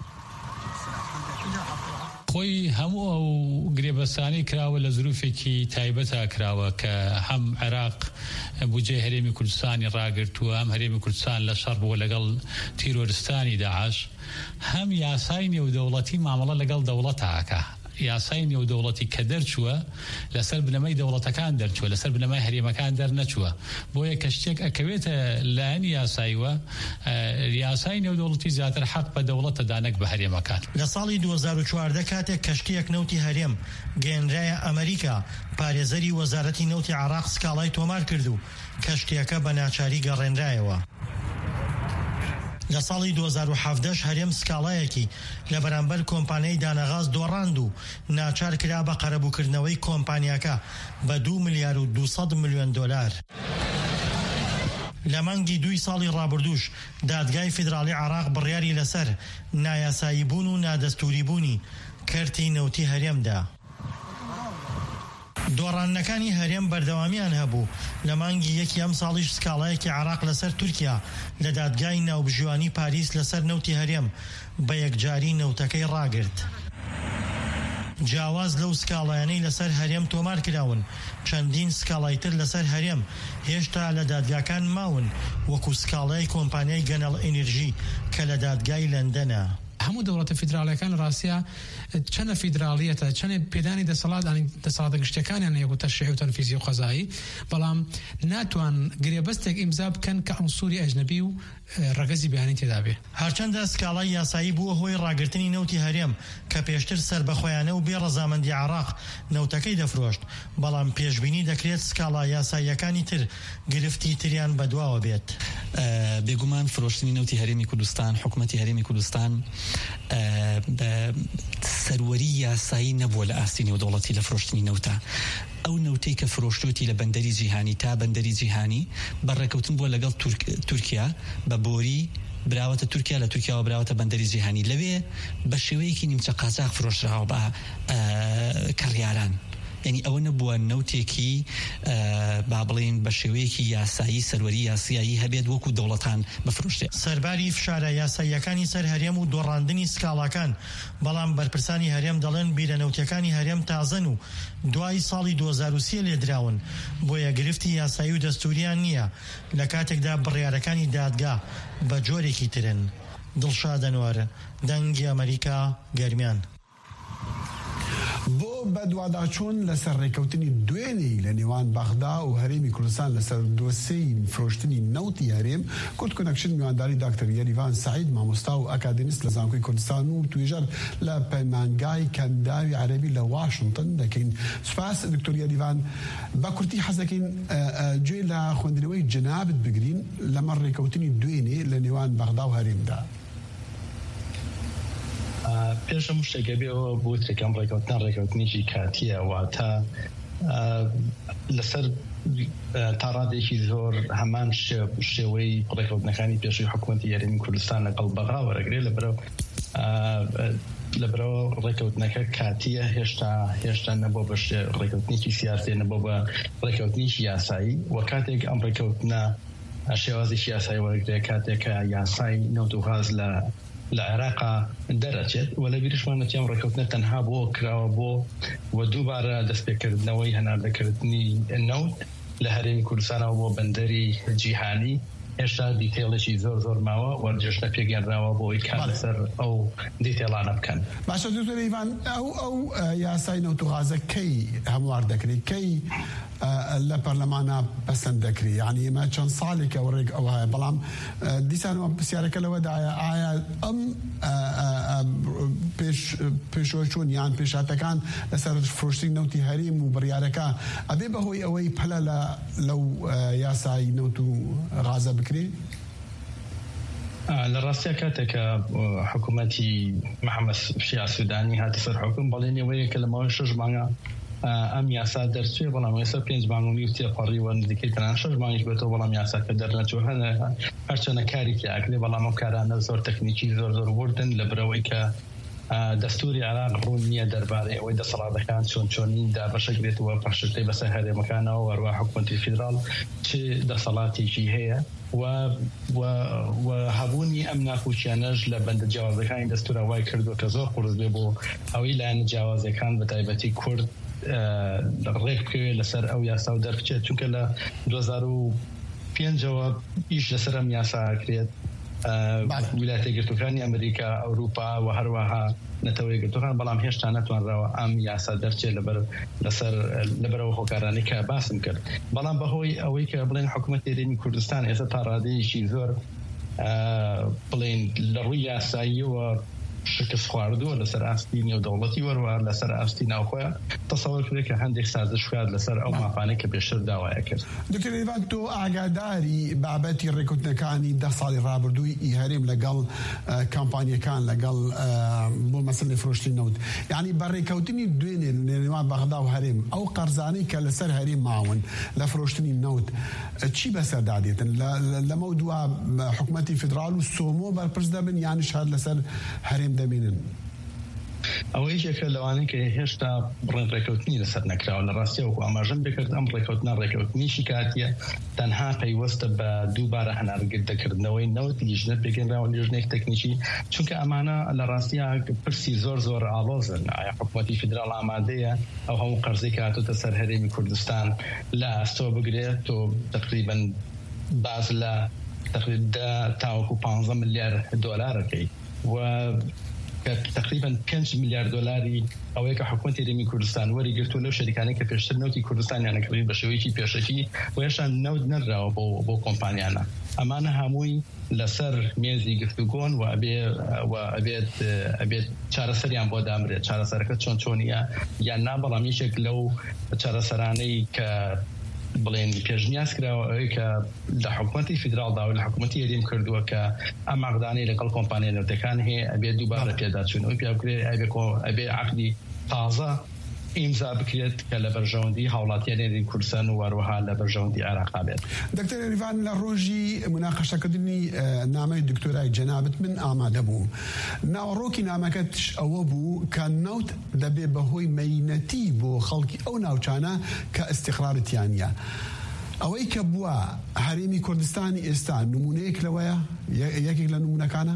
خۆی هەموو ئەو گرێبەستانەی کراوە لە زروفێکی تایبەتە کراوە کە هەم عێراق بودجێ هەرێمی کوردستانی ڕاگرتووە، ئەم هەرێمی کوردستان لە شەڕ بووە لەگەڵ تیرۆریستانی داعش، هەم یاسای نێودەوڵەتی مامەڵە لەگەڵ دەوڵەتاکە. یاسای نێودەوڵەتی کە دەرچووە لەسەر بنەمای دەوڵەتەکان دەرچووە، لەسەر بنەمای هەرێمەکان دەرنەچووە. بۆیە کە شتێک ئەکەوێتە لایەنی یاساییوە، یاسای نێودەوڵەتی زیاتر حەق بە دەوڵەتە دانەک بە هەرێمەکان. لە ساڵی 2014 کاتێک کەشتیەک نەوتی هەرێم گەێنرایە ئەمریکا، پارێزەری وەزارەتی نەوتی عێراق سکاڵای تۆمار کرد و کەشتیەکە بە ناچاری گەڕێنرایەوە. لە ساڵی 2017 هەرێم سکاڵایەکی لە بەرامبەر کۆمپانیای دانەغاز دۆڕاند و ناچار کرا بە لە مانگی 2 ساڵی ڕابردووش دادگای فیدراڵی عێراق بڕیاری لەسەر نایاساییبوون و نادەستوریبوونی کەرتی نەوتی هەرێمدا. دۆڕانەکانی هەرێم بەردەوامیان هەبوو لە مانگی 1 ئەم ساڵیش سکاڵایەکی عێراق لەسەر تورکیا لە دادگای ناوبژوانی پاریس لەسەر نەوتی هەرێم بە یەکجاری نەوتەکەی ڕاگرت. جیاواز لەو سکاڵایانەی لەسەر هەرێم تۆمار کراون، چەندین سکاڵایتر لەسەر هەرێم هێشتا لە دادگاکان ماون، وەکو سکاڵای کۆمپانیای گەنەڵ ئێنێرژی کە لە دادگای لەندەنە. هەموو دەوڵەتە فیدراڵیەکان ڕاستیە چەنە فیدراڵیەتە چەنێ پێدانی دەسەڵاتە گشتەکانیان هەیە بۆ تەشریع و تەنفیزی و قەزایی، بەڵام ناتوان گرێبەستێک ئیمزا بکەن کە ئەنسوری ئەژنەبی و ڕەگەزی بیانی تێدا بێ. هەرچەندە سکاڵای یاسایی بووە هۆی ڕاگرتنی نەوتی هەرێم کە پێشتر سربەخۆیانە و بێ ڕەزامەندی عێراق نەوتەکەی دەفرۆشت، بەڵام پێشبینی دەکرێت سکاڵا یاساییەکانی تر گرفتی تریان بەدواوە بێت. بێگومان فرۆشتنی نەوتی هەرێمی کوردستان، حکوومەتی هەرێمی کوردستان بە سەروەری یاسایی نەبووە لە ئاستینی و دەوڵەتی لە فرۆشتنی نەوتە. ئەو نەوتەی کە فرۆشتوتی لە بەندەری جیهانی تا بەندەری جیهانی بەڕێکەوتن بووە لەگەڵ تورکیا بە بۆری براوەتە تورکیا، لە تورکیاوە براوەتە بەندەری جیهانی، لەوێ بە شێوەیەکی نیمچە قاچاق فرۆشراوە بە کڕیاران. یعنی ئەوە نەبووە نەوتێکی با بڵێن بە شێوەیەکی یاسایی سەروەری یاسایی هەبێت وەکو دەوڵەتان بفرۆشتێت. سەرباری فشارە یاساییەکانی سەر هەرێم و دۆڕاندنی سکاڵاکان، بەڵام بەرپرسانی هەرێم دەڵێن بیرەنەوتەکانی هەرێم تازەن و دوای ساڵی 2023 لێدراون، بۆیە گرفتی یاسایی و دەستوریان نییە لە کاتێکدا بڕیارەکانی دادگا بە جۆرێکی ترن. دڵشاد ئەنوار، دەنگی ئەمریکا، گەرمیان. بۆ بەدواداچوون لەسەر ڕێکەوتنی دوێنی لە نێوان بەغدا و هەرێمی کوردستان لەسەر دۆسەی فرۆشتنی نەوتی هەرێم کورد کۆنەکشن میوانداری داکتەر یەریڤان سعید مامۆستا و ئەکادمیست لە زانکۆی کوردستان و توێژەر لە پەیمانگای کەنداوی عەرەبی لە واشنگتن دەکەین. سوپاس دکتۆر یەریڤان، بە کورتی حەز دەکەین گوێ لە خوێندنەوەی جەنابت بگرین لەمە ڕێکەوتنی دوێنێ لە نێوان بەغدا و هەرێمدا. پێشم شتێکە بێەوە بۆ تێکەم ڕێکەوتنیی کاتیە واتە لەسەر تا ڕادێکی زۆر هەمان شێوەی ڕێکەوتنەکانی پێشووی حکوومەتی هەرێمی کوردستان لەگەڵ بەغا وەرەگرێت لەبەرەوە ڕێکەوتنەکە کاتیە هێشتا نەبووە بە ڕێکەوتنیی سیاسی، نەبووە بە ڕێکەوتنیی یاسایی، وە کاتێک ئەم ڕێکەوتنە شێوازی یاسایی وەرەگرێت کاتێکە یاسای نەوت و غاز لە عێراقا دەرەچێت و لە بیرشمان نەچێم ڕێکەوتنە تەنها بۆ کراوە بۆ و دووبارە دەستپێکردنەوەی هەناردەکردنی نەوت لە هەرێمی کوردستانەوە بۆ بەندەری جیهانی. هێشتا دیتێڵێکی زۆر ماوە وەرجێشتە پێگەێنراوە بۆی کار لەسەر ئەو دیتێڵانە بکەن. باشە دکتۆر یەریڤان، ئەو یاسای نەوت و غازە کەی هەموار دەکرێت، کەی لە پەرلەمانە پەسەند دەکری؟ یعنی ئێمە چەند ساڵێکە ڕێک ئەو هەیە، بەڵام دیسانەوە پرسیارەکە لەوەدایە ئایا ئەم پێشۆچوون یان پێشاتەکان لەسەر فرۆشتنی نەوتی هەرێم و بڕیارەکە ئەبێ بەهۆی ئەوەی پەلە لەو یاسای نەوت و غازە بکرێ؟ لە ڕاستیە کاتێکە حکوومەتی محەممەد شیع سوودانی هاتی سەر حکم بەڵێنەوەیە کە لە ماوەی 6 مانگە ئەم یاسا دەرچێ، بەڵام ێستا 5 مانگ و نیم تێپەڕیوە نزیکەی تەنان 6 مانگیش بێتەوە، بەڵام یاساکە دەرنەچوە هەرچەنە کارێکی ئاکرێ، بەڵام ئەم کارانە زۆر تەکنیکی زۆر وردن لە برەوەی کە دەستوری عێراق ڕوون نییە دەربارەی ئەوەی دەسەڵاتەکان چۆنین دابەشەکرێتەوە پەخشتەی بەسەر هەرێمەکانەوە وەروە حکوومەتی فیدراڵ چ دەسەڵاتێکی هەیە و هەبوونی ئەم ناخوشیانەش لە بەندە جیاوازەکانی دەستورە وای کردو کە زۆر قورس بێ بۆ ئەوەی لایەنە جیاوازەکان بە تایبەتی کورد ڕێک بکەوێت لەسەر ئەو یاسا و دەربچێت، چونکە لە 2005ەوە ئیش لەسەر ئەم یاسا کرێت. ویلایەتە یەکگرتووەکانی ئەمریکا، ئەوروپا و هەروەها نەتەوە یەکگرتووەکان، بەڵام هێشتا نەتوانراوە ئەم یاسا دەرچێت لەبەرەوە هۆکارانی کە باسم کرد. بەڵام بەهۆی ئەوەی کە بڵێن حکوومەتی هەرێمی کوردستان ئێستا تا ڕادەیەکی زۆر بڵێن لە ڕووی یاساییەوە شکست خواردووە لەسەر ئاستی نێودەوڵەتی وەروە لەسەر ئاستی ناوخۆیە تەسەوەر کرێت کە هەندێک سازش کرد لەسەر ئەو ماپانەی کە پێشتر داوایە کرد. دکتۆر ئیڤان تۆ ئاگاداری بابەتی ڕێکوتنەکانی 10 ساڵی ڕابردووی هەرێم لەگەڵ کامپانیەکان لەگەڵ بۆ مەسەلەی فرۆشتی نەوت یعنی بەڕێکەوتنی دوێنێ نێوان بەغدا و هەرێم ئەو قەرزانەی کە لەسەر هەرێم ماون لە فرۆشتنی نەوت چی بەسەردادێتن لەمە دووە حکوومەتی فدرال و سۆمۆ بەرپرس دەبن یانیش هەر لەسەر هەرێم دەبینن؟ ئەوە یەکێکە لەوانەیە کە هێشتا ڕێکەوتنی لەسەر نەکراوە لە ڕاستیەوە ئاماژەم بکرد ئەم ڕێکەوتنیشی کاتیە تەنها پەیوەستە بە دووبارە هەنارگردەکردنەوەی نەوت لیژنە پێگەنراوە لیژنێک تەکنیکی چونکە ئەمانە لە ڕاستیە پرسی زۆر ئاڵۆزن ئایا حکوومەتی فدرال ئامادەیە ئەو هەموو قەرزەی کە هاتووەتە سەر هەرێمی کوردستان لە ئەستۆ بگرێت تۆ تقریباً باز لە تقریبا تاوەکو 15 ملیار دۆلارەکەی و تقریبا 5 ملیار دلاری ئەوەیە کە حکوومەتی هەرێمی کوردستان وەریگرتووە لەو شەریکانەی کە پێشتر نەوتی کوردستانیان نەکردی بە شێوەیەکی پێشەکی و هێشتا نەوت نەدراوە بۆ کۆمپانیانە ئەمانە هەمووی لەسەر مێزی گفتوگۆن و ئەبێت چارەسەریان بۆ دامرێت چارەسەرەکە چۆنیە یان نا بەڵام یەکێک لەو چارەسەرانەی کە بڵێن پێشنیاز کراوە ئەوەی کە لە حکوومەتی فدرالدا و لە حکوومەتی هەرێم کردووە کە ئەم عەقدانەی لەگەڵ کۆمپانیا نەوتەکان هەیە ئەبێت دووبارە پێداچوون ئەوەی پێبکرێت ئەبێ عەقدی تازە ئیمزا بکرێت کە لە بەرژەوەندی هاوڵاتیان هەرێمی کوردستان و هەروەها لە بەرژەوەندی عێراقا بێت. دکتۆر ئیڤان لە ڕۆژی مناقەشەکردنی نامەی دکتۆرای جەنابەت من ئامادە بووم ناوەڕۆکی نامەکەتش ئەوە بوو کە نەوت دەبێ بەهۆی مەینەتی بۆ خەڵکی ئەو ناوچانە کە ئیستیقرارەتیانە ئەوەی کە بووە هەرێمی کوردستانی ئێستا نمونەیەک لەوەیە یەکێک لە نمونەکانە؟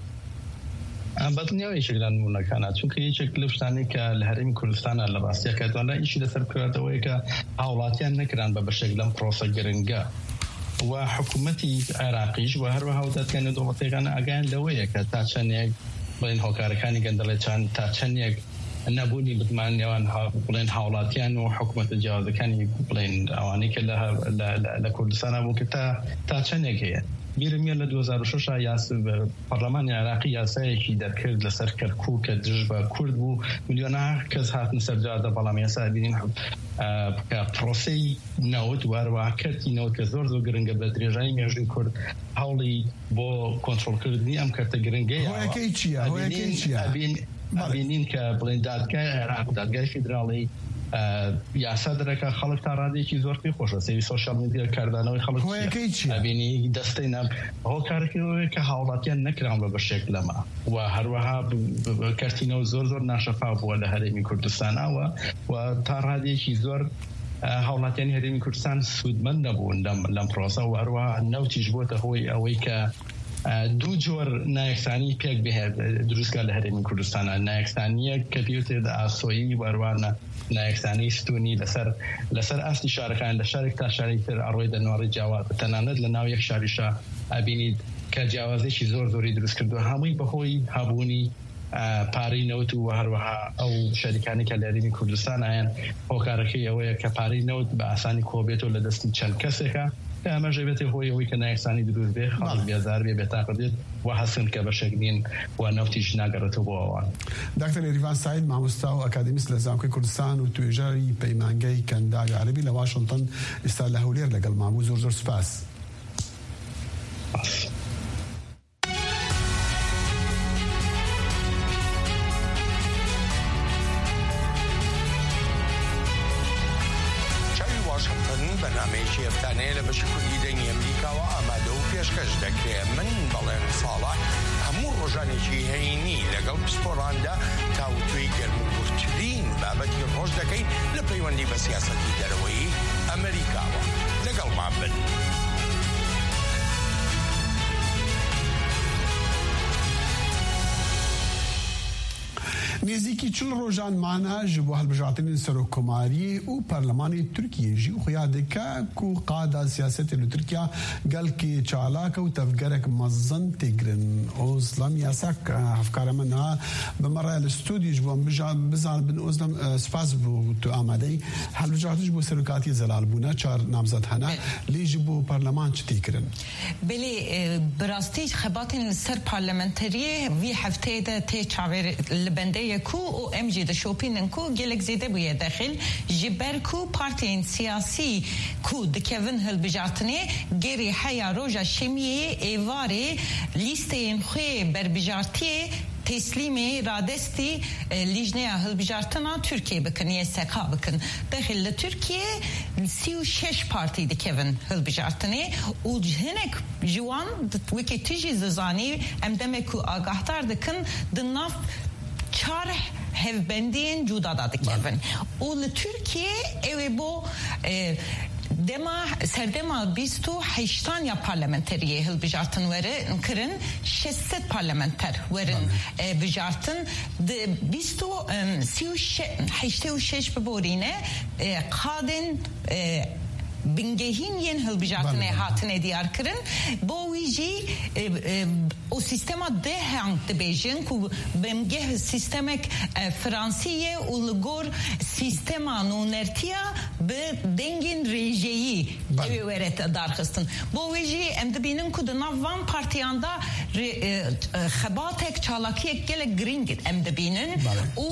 بەدنیاوی یەکێکلان نمونەکانە چونکە یەکێک لە شتانەی کە لە هەرێمی کوردستانە لە ڕاستیە کاتواندا ئیشی لەسەر بکرێتەوەی کە هاوڵاتیان نەکران بە بەشێک لەم پرۆسە گرنگە و حکوومەتی عێراقیش و هەروەها وڵاتەکانی دەوڵەتەکان ئاگایان لەوەیە کە تا چەندێک بڵێن هۆکارەکانی گەندەڵێکان تا چەندێک نەبوونی بتمانیان بڵێن هاوڵاتیان و حکوومەتە جیاوازەکانی بڵێن ئەوانەی کە لە کوردستانە بوو کە تا چەندێک هەیە بیرمیە لە 2006 پەرلەمانی عێراقی یاسایەکی دەرکرد لەسەر کەرکووک کە دژ بە کورد بوو میلیۆنە کەس هاتنە سەرجادە بەڵام یاسا بینین کە پرۆسەی نەوت واروە کەرتی نەوت کە زۆر گرنگە بە درێژایی مێژووی کورد هەوڵی بۆ کۆنتڕۆلکردنی ئەم کەرتە گرنگەیە هۆیەکەی چییە؟ بینین کە بڵێن دادگای عێراق دادگای فیدراڵی یاسا دەرەکە خەڵک تا ڕادێکی زۆر پێ خۆشە سەوی سۆشیال میدیا کاردانەوەی خەڵک بینی دەستەی نام هۆکارەکەی کە هاوڵاتیان نەکران بە بەشێک لەما و هەروەها کەرتینەوە زۆر ناشەفا بووە لە هەرێمی کوردستانەوە و تا ڕادێکی زۆر هاوڵاتیانی هەرێمی کوردستان سوودمەند نەبوون لەم پرۆسە و هەروەها نەوتیش بووەتە هۆی ئەوەی کە دوو جۆر نایەکسانی پێک بهێت دروستکە لە هەرێمی کوردستانە نایەکسانیە کە پێوتێت ئاسۆیی وەروانە نایەکسانی ستونی لەسەر ئاستی شارەکان لە شارێک تا شارێکی تر ئەڕۆی دەنواری جیاواز تەنانەت لە ناو یەک شاریشە ئەبینیت کە جیاوازێکی زۆری دروست کردووە هەمووی بەهۆی هەبوونی پارەی نەوت و هەروەها ئەو شەریکانی کە لە هەرێمی کوردستانیان هۆکارەکەی ئەوەیە کە پارەی نەوت بە ئاسانی کۆبێتەوە لە دەستی چەند کەسێکە ئەمەژە بێتێ هۆی ئەوەی کە نایەکسانی دروست بێ خەڵک بێزار بێ بێتاقە بێت و حەسن کە بەشێک بین و نەوتیش ناگەڕێتەوە بۆ ئەوان. دکتۆر ئیڤان سعید مامۆستا و ئەکادمیست لە زانکۆی کوردستان و توێژەری پەیمانگەی کەنداوی عەرەبی لە واشنگتن ئێستا لە هەولێر لەگەڵ مابوو زۆر سوپاس. بەنامەیەکی هەفتانەیە لە بەشی کوردی دەنگی ئەمریکاوە ئامادە و پێشکەش دەکرێت من بەڵێن ساڵح هەموو ڕۆژانێکی هەینی لەگەڵ پسپۆڕاندا تاوتوێی گەرموگورترین بابەتی ڕۆژ دەکەین لە پەیوەندی بە سیاسەتی دەرەوەی ئەمریکاوە لەگەڵمان بن. نزیکی 40 روزان معنا جبو هالبجاتين سروكماري و برلماني تركيا جي وخيادك كو قاده سياسه لتركيا قال كي تشالاك وتفكرك مزن تجرن اوزلم ياسك افكار منها بمره الاستوديو جبو بزان بن اوزلم سباس بو تو امادي هالبجاتين جبو سروكاتي زلال بونا چار نامزد هنا لي جبو برلمان تيكرن بلي براستي خباتين سر برلمانتري في هفته ده تي چاور لبنده کو و امجی ده شوپینن کو گلک زیده بویه داخل جبر کو پارتین سیاسی کو دکوین هل بجاتنه گری حیا روژا شمیه ایواره لیسته این خوی بر بجارتی تسلیمی رادستی لیجنه هلبجارتنا ترکیه بکن یا سکا بکن داخل ترکیه 36 پارتی دکوین هلبجارتنه و هنک جوان وکی تیجی ززانی امدمکو آگاهدار دکن دناف چار هفبندین جودا داده کردن. و ترکیه اوه بو دما سردما 28 یا پارلمانتریه هل بجارتن ورن کرن 600 پارلمانتر ورن بجارتن د 36 ببورینه قادن بنگهین ین هل بجاتنه هاتنه دیار کرن با ویجی او سیستما ده هنگ دبیجن کو بمگه سیستمک فرانسیه و لگور سیستما نونرتیا به دنگین رژیی ورت دارخستن با ویجی ام دبینن کو دنوان پارتیاندا خباتک چالاکیک گله گرینگ ام دبینن و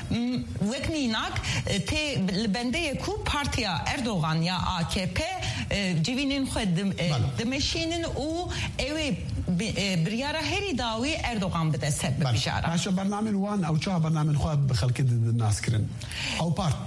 وکنیناک تی لبنده کو پارتیا اردوغان یا AKP جوینین خود دمشینن و اوی بريارة هري داوي أردوغان بدأ سبب بجارة. عشان برنامج وان أو شو برنامج خواب بخلق الناس كرن أو بارت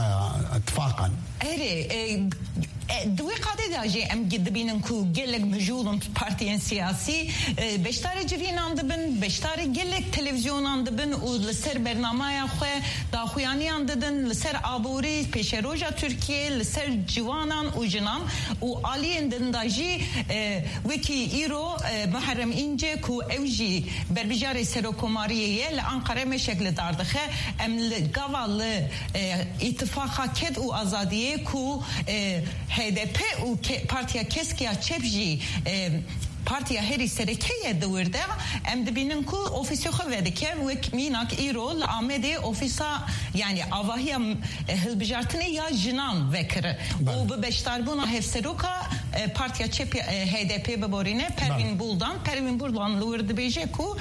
اتفاقا. هري دوی قاعده داجی ام گد بینن کو گلک مجولم پارتیان سیاسی بشتار جوین اندبن بشتار گلک تلویزیون اندبن و لسر برنامه خو داخویانی انددن لسر آبوری پیشروجا ترکیه لسر جوانان و جنان و عالی اندن داجی وکی ایرو محرم اینجا کو اوجی بربجار سروکماریه لانقره مشکل داردخه ام لگوال اتفاقا کد و آزادیه کو HDP و پارتیا کسکیا چپجی پارتیا هری سرکیه دورده ام دبینن کو اوفیسیو خوده که وک میناک ایرو لآمده اوفیسا یعنی آواهی هلبجارتنه یا جنان وکر و ببشتار بونا هفسروکا پارتیا چپ HDP ببورینه پروین بولدان لورده بیجه کو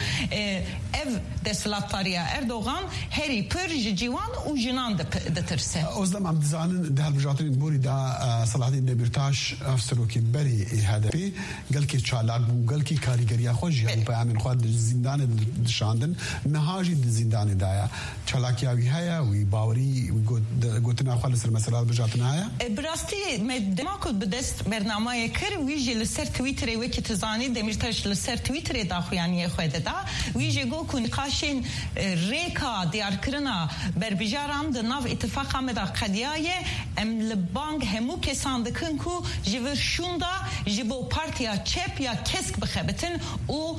ev دستلاتاریا اردوغان هری پرج جوان و جنان دترسه اوزدم عم دزانن ده هلبجارتنه بوری دا صلاح الدین دبیرتاش افسروکی بری HDP قال کی چالاک بو قال کی کاریگری خوش یا پیام خود زندان دشاندن نهاجی زندان دایا چالاکیاوی هيا وی باوری گوتنا خالص المسائل بجاتنا هيا براستی دماکو بدست برنامه کر ویجی لسر توییتر وکی تزانی دمیرتاش لسر توییتر داخویانی خود دا ویجی گو کو نقاشین ریکا دیار کرنا بربجارام د ناو اتفاق مدا قدیای ام لبانگ همو کسان دکن کو جور شوندا جبو پارتیا چپ یا کسک بخبتن و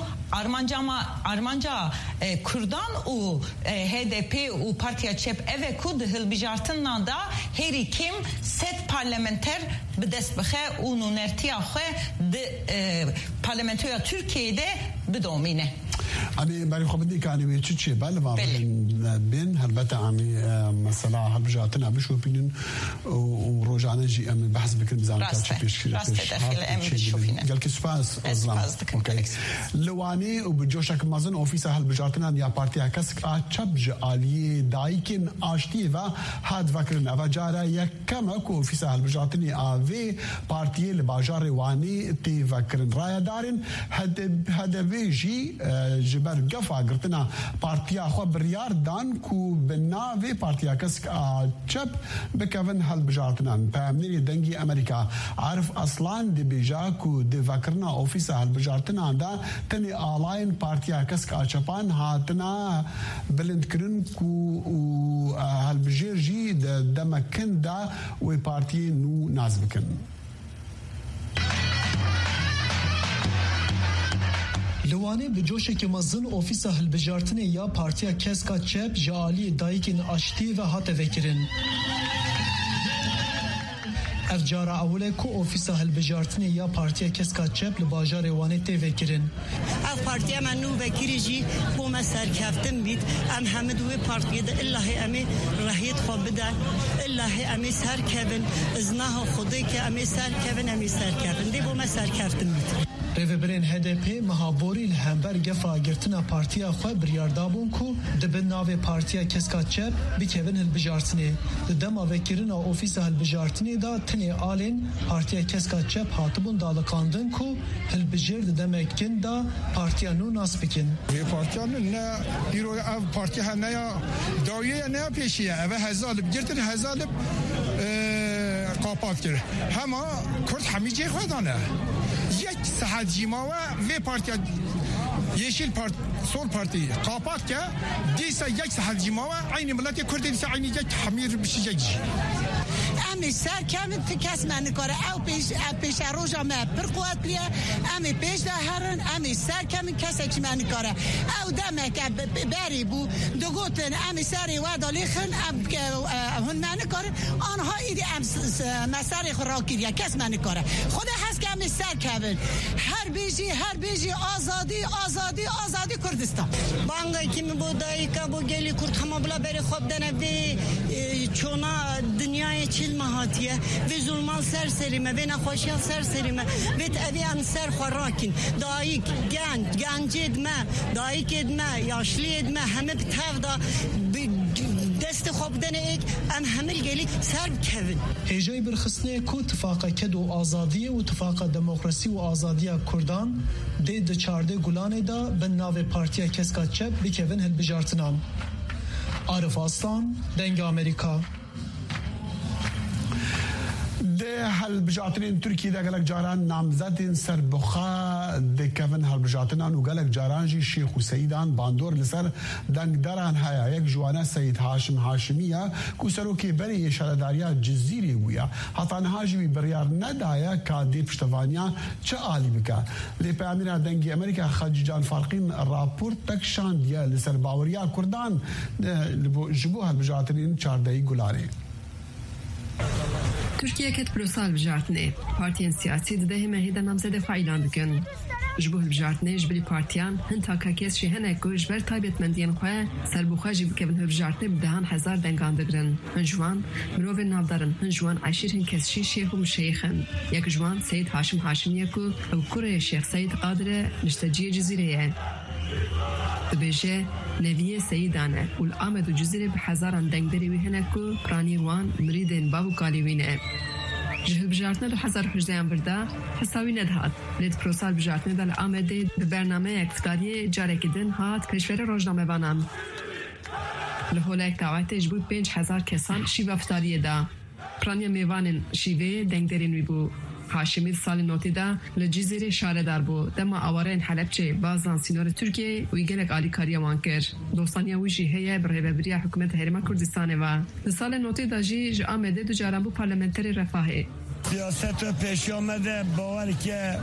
آرمانجا کردان و HDP و پارتیا چپ اوه کود هلبجارتن ناندا هری کم ست پارلمنتر بدست بخه و نونرتیا خواه پارلمنتویا ترکیه ده بدومینه أنا بعرف خبرني كأني بيتشي بالما بين هالبتا عمي مثلا هالبجاتنا بشو بينن ورجعنا جي أمي بحث بكل ميزان راسته داخل أمي بشوفينا قال كسفاس أزلام أوكي لواني وبجوشك مازن أوفيسا هالبجاتنا يا بارتي كسك أشبج عليه دايكن أشتيفا هاد فكرنا فجارة يكما كو أوفيسا هالبجاتني أفي بارتي لباجار واني تي فكرن رايا دارن هذا بيجي جبر قفا قرتنا بارتيا خو بريار دان كو بناوي بارتيا كسك چپ بكفن هل بجارتنا بامني دنگي امريكا عارف اصلا دي بيجا كو دي فكرنا اوفيس هل بجارتنا دا تني الاين بارتيا كسك چپان هاتنا بلند كرن كو هل بجيرجي دمكن دا وي بارتي نو نازبكن لوانه به جوش که مزن اوفیس هلبجارتن یا پارتیا کسکا چپ جالی دایکین آشتی و هات وکرن افجارا اوله کو اوفیس هلبجارتن یا پارتیا کسکا چپ لباجار وانه تی وکرن اف پارتیا منو وکریجی بو مسر کفتم بید ام حمد و پارتیا ده الله امی راهیت خواب بده الله امی سر کبن ازنها خودی که امی سر کبن دی بو مسر کفتم بید ریوبرین HDP مهابوری لهمبر گفا گرتنا پارتیا خو بریاردابون کو دبن ناو پارتیا کسکا چپ بکوین هلبجارتنی دما وکرنا اوفیس هلبجارتنی دا تنی آلین پارتیا کسکا چپ هاتبون دالکاندن کو هلبجر دمکن دا پارتیا نو ناس بکن پارتیا نه ایرو پارتیا نه داویه نه پیشیه و هزال بگرتن هزال قاپات کرد هما کرد همیشه خودانه یک ساعت جیماوه و پارتیا yeşil parti sol parti kapat ki diyse یک ساعت جیماوه aynı ملت کرد دیسه aynı یک حمیر بشیجی امی سر کم کس من کاره او پیش روزا ما پر قوت بیا امی پیش ده هرن امی سر کم کسی که من کاره او دمه که بری بو دو گوتن امی سری و دالیخن هن من کاره آنها ایدی مساری خوراکی دیا کس من کاره خود هست که امی سر کبن هر بیجی آزادی کردستان بانگای که می بودایی که بو گلی کرد همه بلا بری خوب دنه بی چونا دنیای چیل مهاتیه و ظلمال سر سریمه و نخوشیال سر سریمه و تأوی هم سر خوراکین دایک گنج ادمه دایک ادمه یاشلی ادمه همه بتاو دا دست خوب دنه ایک ام همه گلی سر بکوین هجای برخصنه کو اتفاق کد و آزادی و اتفاق دموکراسی و آزادی کردان ده چارده گلانه دا به ناو پارتیا کسکا چپ بکوین هلبجارتنان عارف آستان دنگ امریکا ده هلبجاتنین ترکیه ده گلک جاران نامزدین سربخا ده کون هلبجاتنان و گلک جاران جی شیخ و سیدان باندور لسر دنگ دران هیا یک جوانه سید هاشم هاشمیه کو سروکی بری شرداریا جزیری ویا حتی نهاجی بریار ندایا که دی پشتوانیا چه عالی بکه لی پیامیر دنگی امریکا خاجی جان فارقین راپورت تکشان دیا لسر باوریا کردان جبو هلبجاتنین چاردهی گلاره Türkiye ket prosal bijartne partiyen siyasi de hemehide namzede failan dikin jbuh bijartne jbili partiyan hin takakes şehene ku jber taybetmendiyen xwe serbuxa jib kevin bijartne bdehan hezar dengan digrin hin jwan mirovên navdarin hin jwan aşir hin kesşi şeyh û şeyxin yek jwan Seyid Haşim Haşimiye ku ew kurê Şeyh Seyid Qadirê nişteciye cizîreyê dibêje neviye Seyidane û Amed û Cizîrê bi hezaran dengderê wî hene ku piranî wan mirîdên bav û kalî wî ne ji hilbijartina 2018 birda hesawî nedihat lê prosal bijartinê de li Amedê bi bernameyek iftariyê carekî din hat pêşverê rojnamevanan li holek dawetê ji bo 5000 kesan şîva iftariyê da piraniya mêvanên şîvê dengderên wî bû Haşimi sali notê da li Cizîrê şaredar bû dema awareyên Helepçê bazan sînorê Tirkiyeyê wî gelek alîkariya wan kir. Dostaniya wî jî heye bi rêveberiya hikûmeta Herêma Kurdistanê ve. Li salê notê da jî ji Amedê du caran bû parlamenterê Refahê. Siyaset ve peşamede bawer ke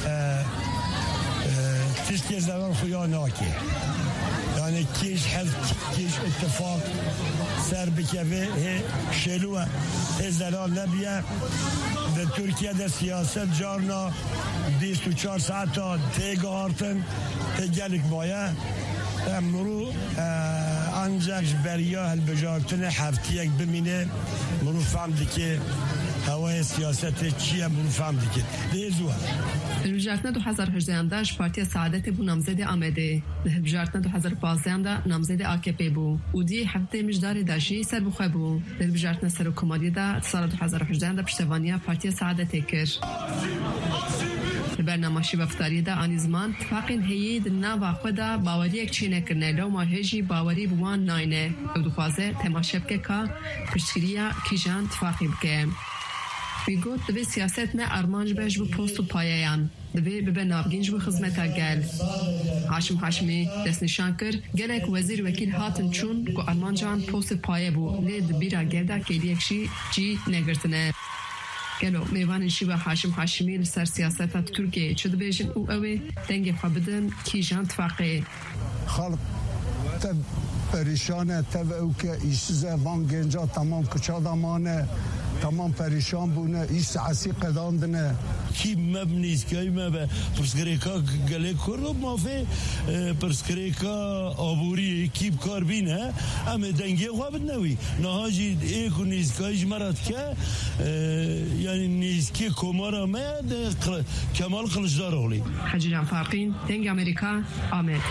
tiştê zevan xuya nake. Yani kîj hezb kîj ittifak ser bikeve şelû hezderan nebiye de Türkiye'de siyaset carna 24 saata tegartın gelik boya emru ancak beriya helbejartine heftiyek bimine muru famdi ki havaya siyaseti çiye muru famdi ki dezuha Hilbijartina 2018 Partiya Saadetê bû namzedê Amedê li hilbijartina 2015 da namzedê AKP bû û dî heftê mijdarê da jî serbixwe bû li hilbijartina serokkomariyê da sala 2018 da piştevaniya Partiya Saadetê kir li bernama şîva iftariyê da anî ziman tifaqên heyî di nava xwe da baweriyek çênekirine lewma hêjî bawerî bi wan nayîne ew dixwaze temaşe bike ka piştgiriya kîjan tifaqê bike Wî got divê siyaset ne armanc be ji bo post û payeyan divê bibe navgîn ji bo xizmeta gel Haşim Haşimî destnîşan kir gelek wezîr wekîl hatin çûn ku armancan post û paye bû lê di bîra gel da kêliyek jî negirtine گلو میوان شیوه حاشم حاشمی لسر سیاست ترکیه چه دبیجن او اوه دنگ خوابدن کیجان اتفاقی خلق تب پریشانه تب او که ایشزه وان گنجا تمام کچادمانه تمام پریشان بونه ایش سعسی قداندنه کی مبنیز کی مبه پرسکریکا گله کرد مافه پرسکریکا آبوری کیب کار بینه اما دنگی خوابت نوی نهاجی ایکو نیزکایش مرد که یعنی نیزکی کمارا مد کمال قلشدار اولی حجی جان فارقین دنگ امریکا آمد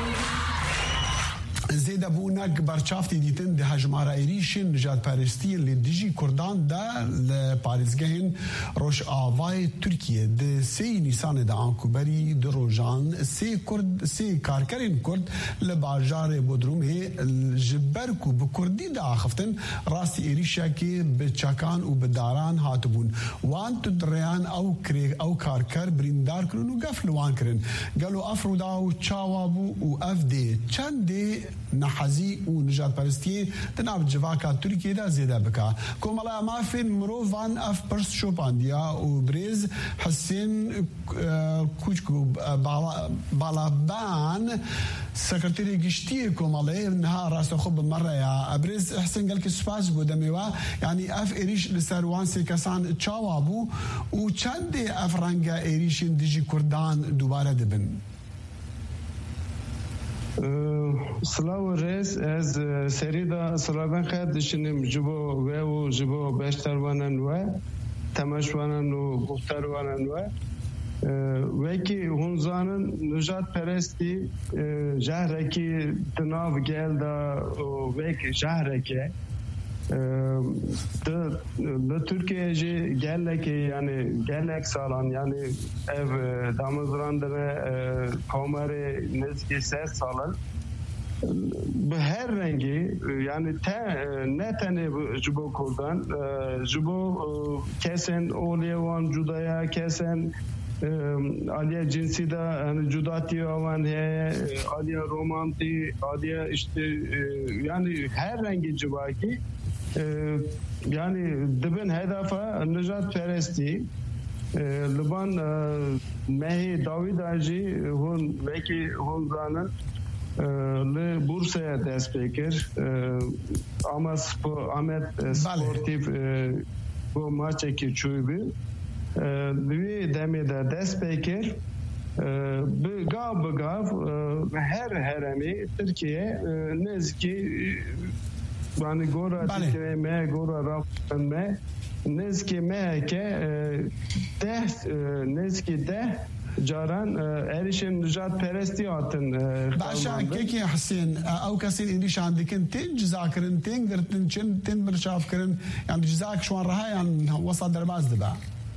زیده بونک برچافتی دیتن ده هجمارا ایریشن نجات پرستی لدیجی کردان ده لپاریزگهن روش آوای ترکیه ده 3 نیسان ده آنکوبری ده روژان سی کارکرین کرد لباجار بودرومه جبرکو بکردی ده آخفتن راستی ایریشا که بچاکان و بداران هاتبون وان تدریان او کارکر بریندار کرن و گفل وان کرن گلو افرودا و چاوابو و افده چنده نحزی و نجات پرستی تناب جواکا ترکیه دا زیده بکا کومالا مافین مروفان اف پرس شوپاندیا و بریز حسین کوچکو بالابان سکرتری گشتی کومالا نها راست خوب مره یا بریز حسین گل که سپاس بودمیوا یعنی اف ایریش لسروان سی کسان چاوابو و چند اف رنگا ایریشن دیجی کردان دوباره دبن سلاو رئیس از سریدا سلابن خد دشنیم جبو و جبو بشتروانن و تماشوانن و گفتروانن و کی هنزانن نجات پرستی جهرکی تناو گل دا و کی جهرکی ده Türkiye gelek yani gelek salan yani ev damızrandırı komari neski ses salan bu her rengi yani ne tane jubo kurdan jubo kesen olevan judaya kesen aliye cinsi da hani cudati olan he aliye romanti aliye işte yani her rengi civaki yani dibin hedefe nijat peresti liban mehi David Aji hun belki hun zanın le Bursa'ya destekir ama Ahmet sportif bu maçtaki çubuğu bir demede destekir Gav her heremi Türkiye nezki yani gora dikme gora rafme nezki meke nezki de جاران ایریشن نجات پرستی آتن باشا که حسین او کسی ایریش عندکن تین جزا کرن تین گرتن چن تین برشاف کرن yani جزاك شوان رهاي عن وسط درباز دبا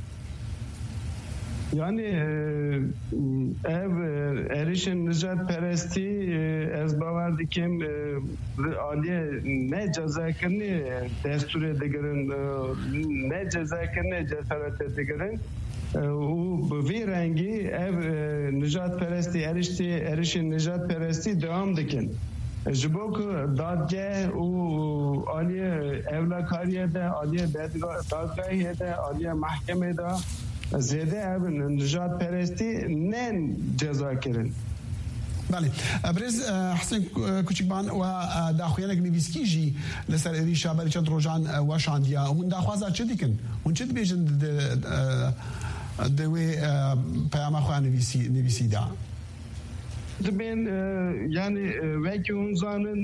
yani ev erişin nijat peresti ez bavar dikim aliye ne cezakirni destur edigirin ne cezakirni cesaret edigirin bu bir rengi ev nijat peresti erişin nijat peresti devam dikin jibok dadge u aliye evlakariyede aliye dadgahiyede aliye mahkemede زیاده ابن نجات پرستی نن جزا کردن. بله ابرز حسین کوچکبان و داخویانک نویسکیجی لسر ایریشا برای چند روزان واشاندیا هون داخوازا چه دیکن هون چه بیجن دوی پیام خواه نویسی دا ben yani belki uzanın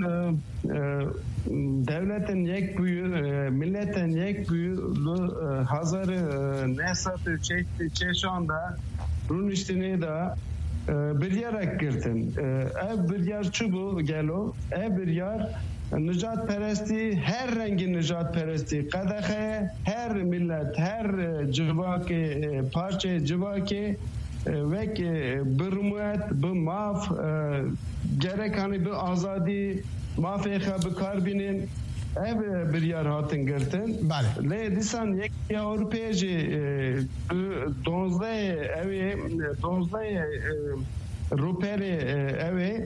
devletin yek büyü milletin yek büyü hazarı nesatı çekti anda bunun işini de bir yer girtin ev bir yer çubu gelo ev bir yer nijat peresti her rengi nijat peresti kadahe her millet her civaki parça civaki ve ki bürmüet bu maf gerek hani bu azadi mafeha bu karbinin ev bir yer hatın girtin le disan yek ya Avrupa'cı donzday evi donzday ruperi evi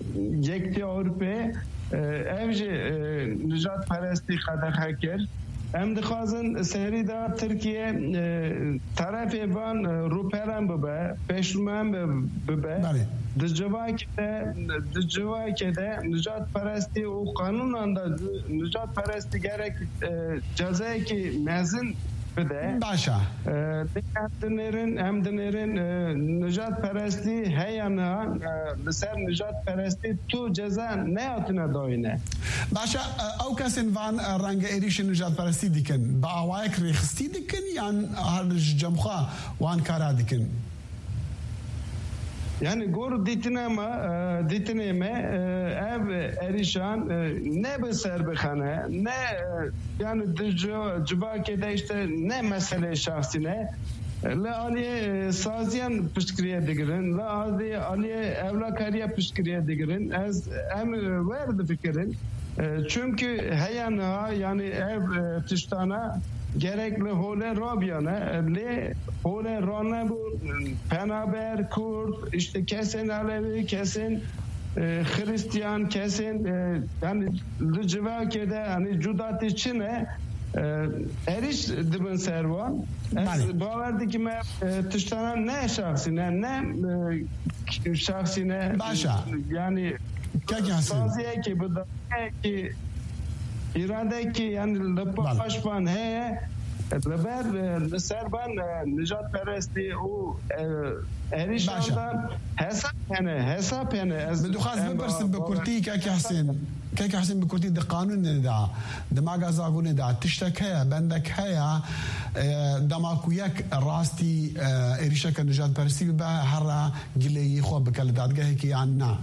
yekti Avrupa evci nijat peresti kadar haker ام دخوازن سهری دا ترکیه طرف وان روپرم ببه پیشرومم ببه دجوای که ده نجات پرستی و قانون آنده نجات پرستی گرک جزایی که مزن بده باشا هم دنیرن نجات پرستی هیانا بسر نجات پرستی تو جزا نیاتنا داینه باشا او کسین وان رنگ ایریش نجات پرستی دیکن با اوایک ریخستی دیکن یان هر جمخوا وان کارا دیکن yani gor ditine me ev erişan ne bir serbexane ne yani civake de işte ne mesele şahsine la ali saziyan pişkiriye digirin la ali evla kariye pişkiriye digirin az em verdi fikrin çünkü heyana yani ev tiştana gerekli hole Rabia'na le hole Rana bu Penaber Kürt işte kesin Alevi kesin Hristiyan kesin yani Civakede hani Cudat içine eriş dibin servan baverdi ki me tıştana ne şahsine ne şahsine yani saziye ki bu da ki İrade ki yani lepaspan he leber serban nicat peresti o erişandan hesap yani بدو خاص ببرسم بكورتي كاك حسين بكورتي ده قانون ده ما قازاقون ده تشتك هيا بندك هيا دماكويك راستي إريشك النجات برسي بها هرا قلي خو بكالدات هيك عنا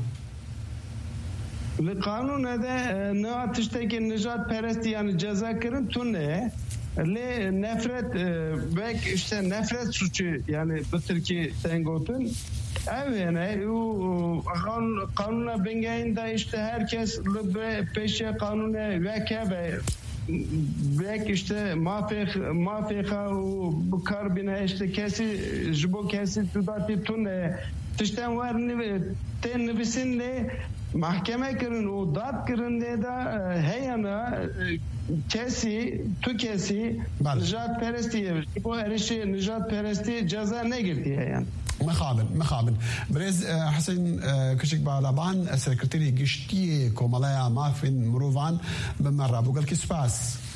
القانون هذا نوع تشتكي النجات برستي يعني جزا كرن تونه لي نفرت بك işte nefret suçu yani bu Türkiye tengotun yani o kanuna bengayında işte herkes peşe kanuna vekabe belki işte mafika bu karbine işte jibo kesi tudati tune tişten var ten nebisinle mahkeme kırın o dat kırın de heyana kesi nijat peresti bu erişi nijat peresti ceza ne girdi yani مخابن برز حسين كشك بالابان سكرتيري قشتي كومالايا مافن مروفان بمرة بقول كي سباس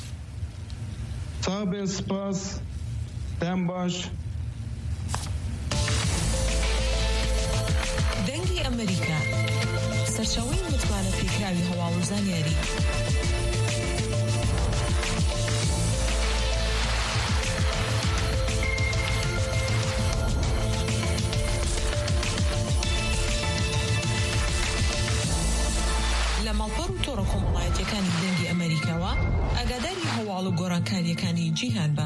صابن سباس تنباش دنگی ئەمریکا سەرچاوەی متمانە پێکراوی هەواڵوزان یاری لە ماڵپەڕ و تۆڕە کۆمەڵایەتیەکانی دەنگی ئەمریکاوە ئاگاداری هەواڵ و گۆڕانکاریەکانی جیهان بە.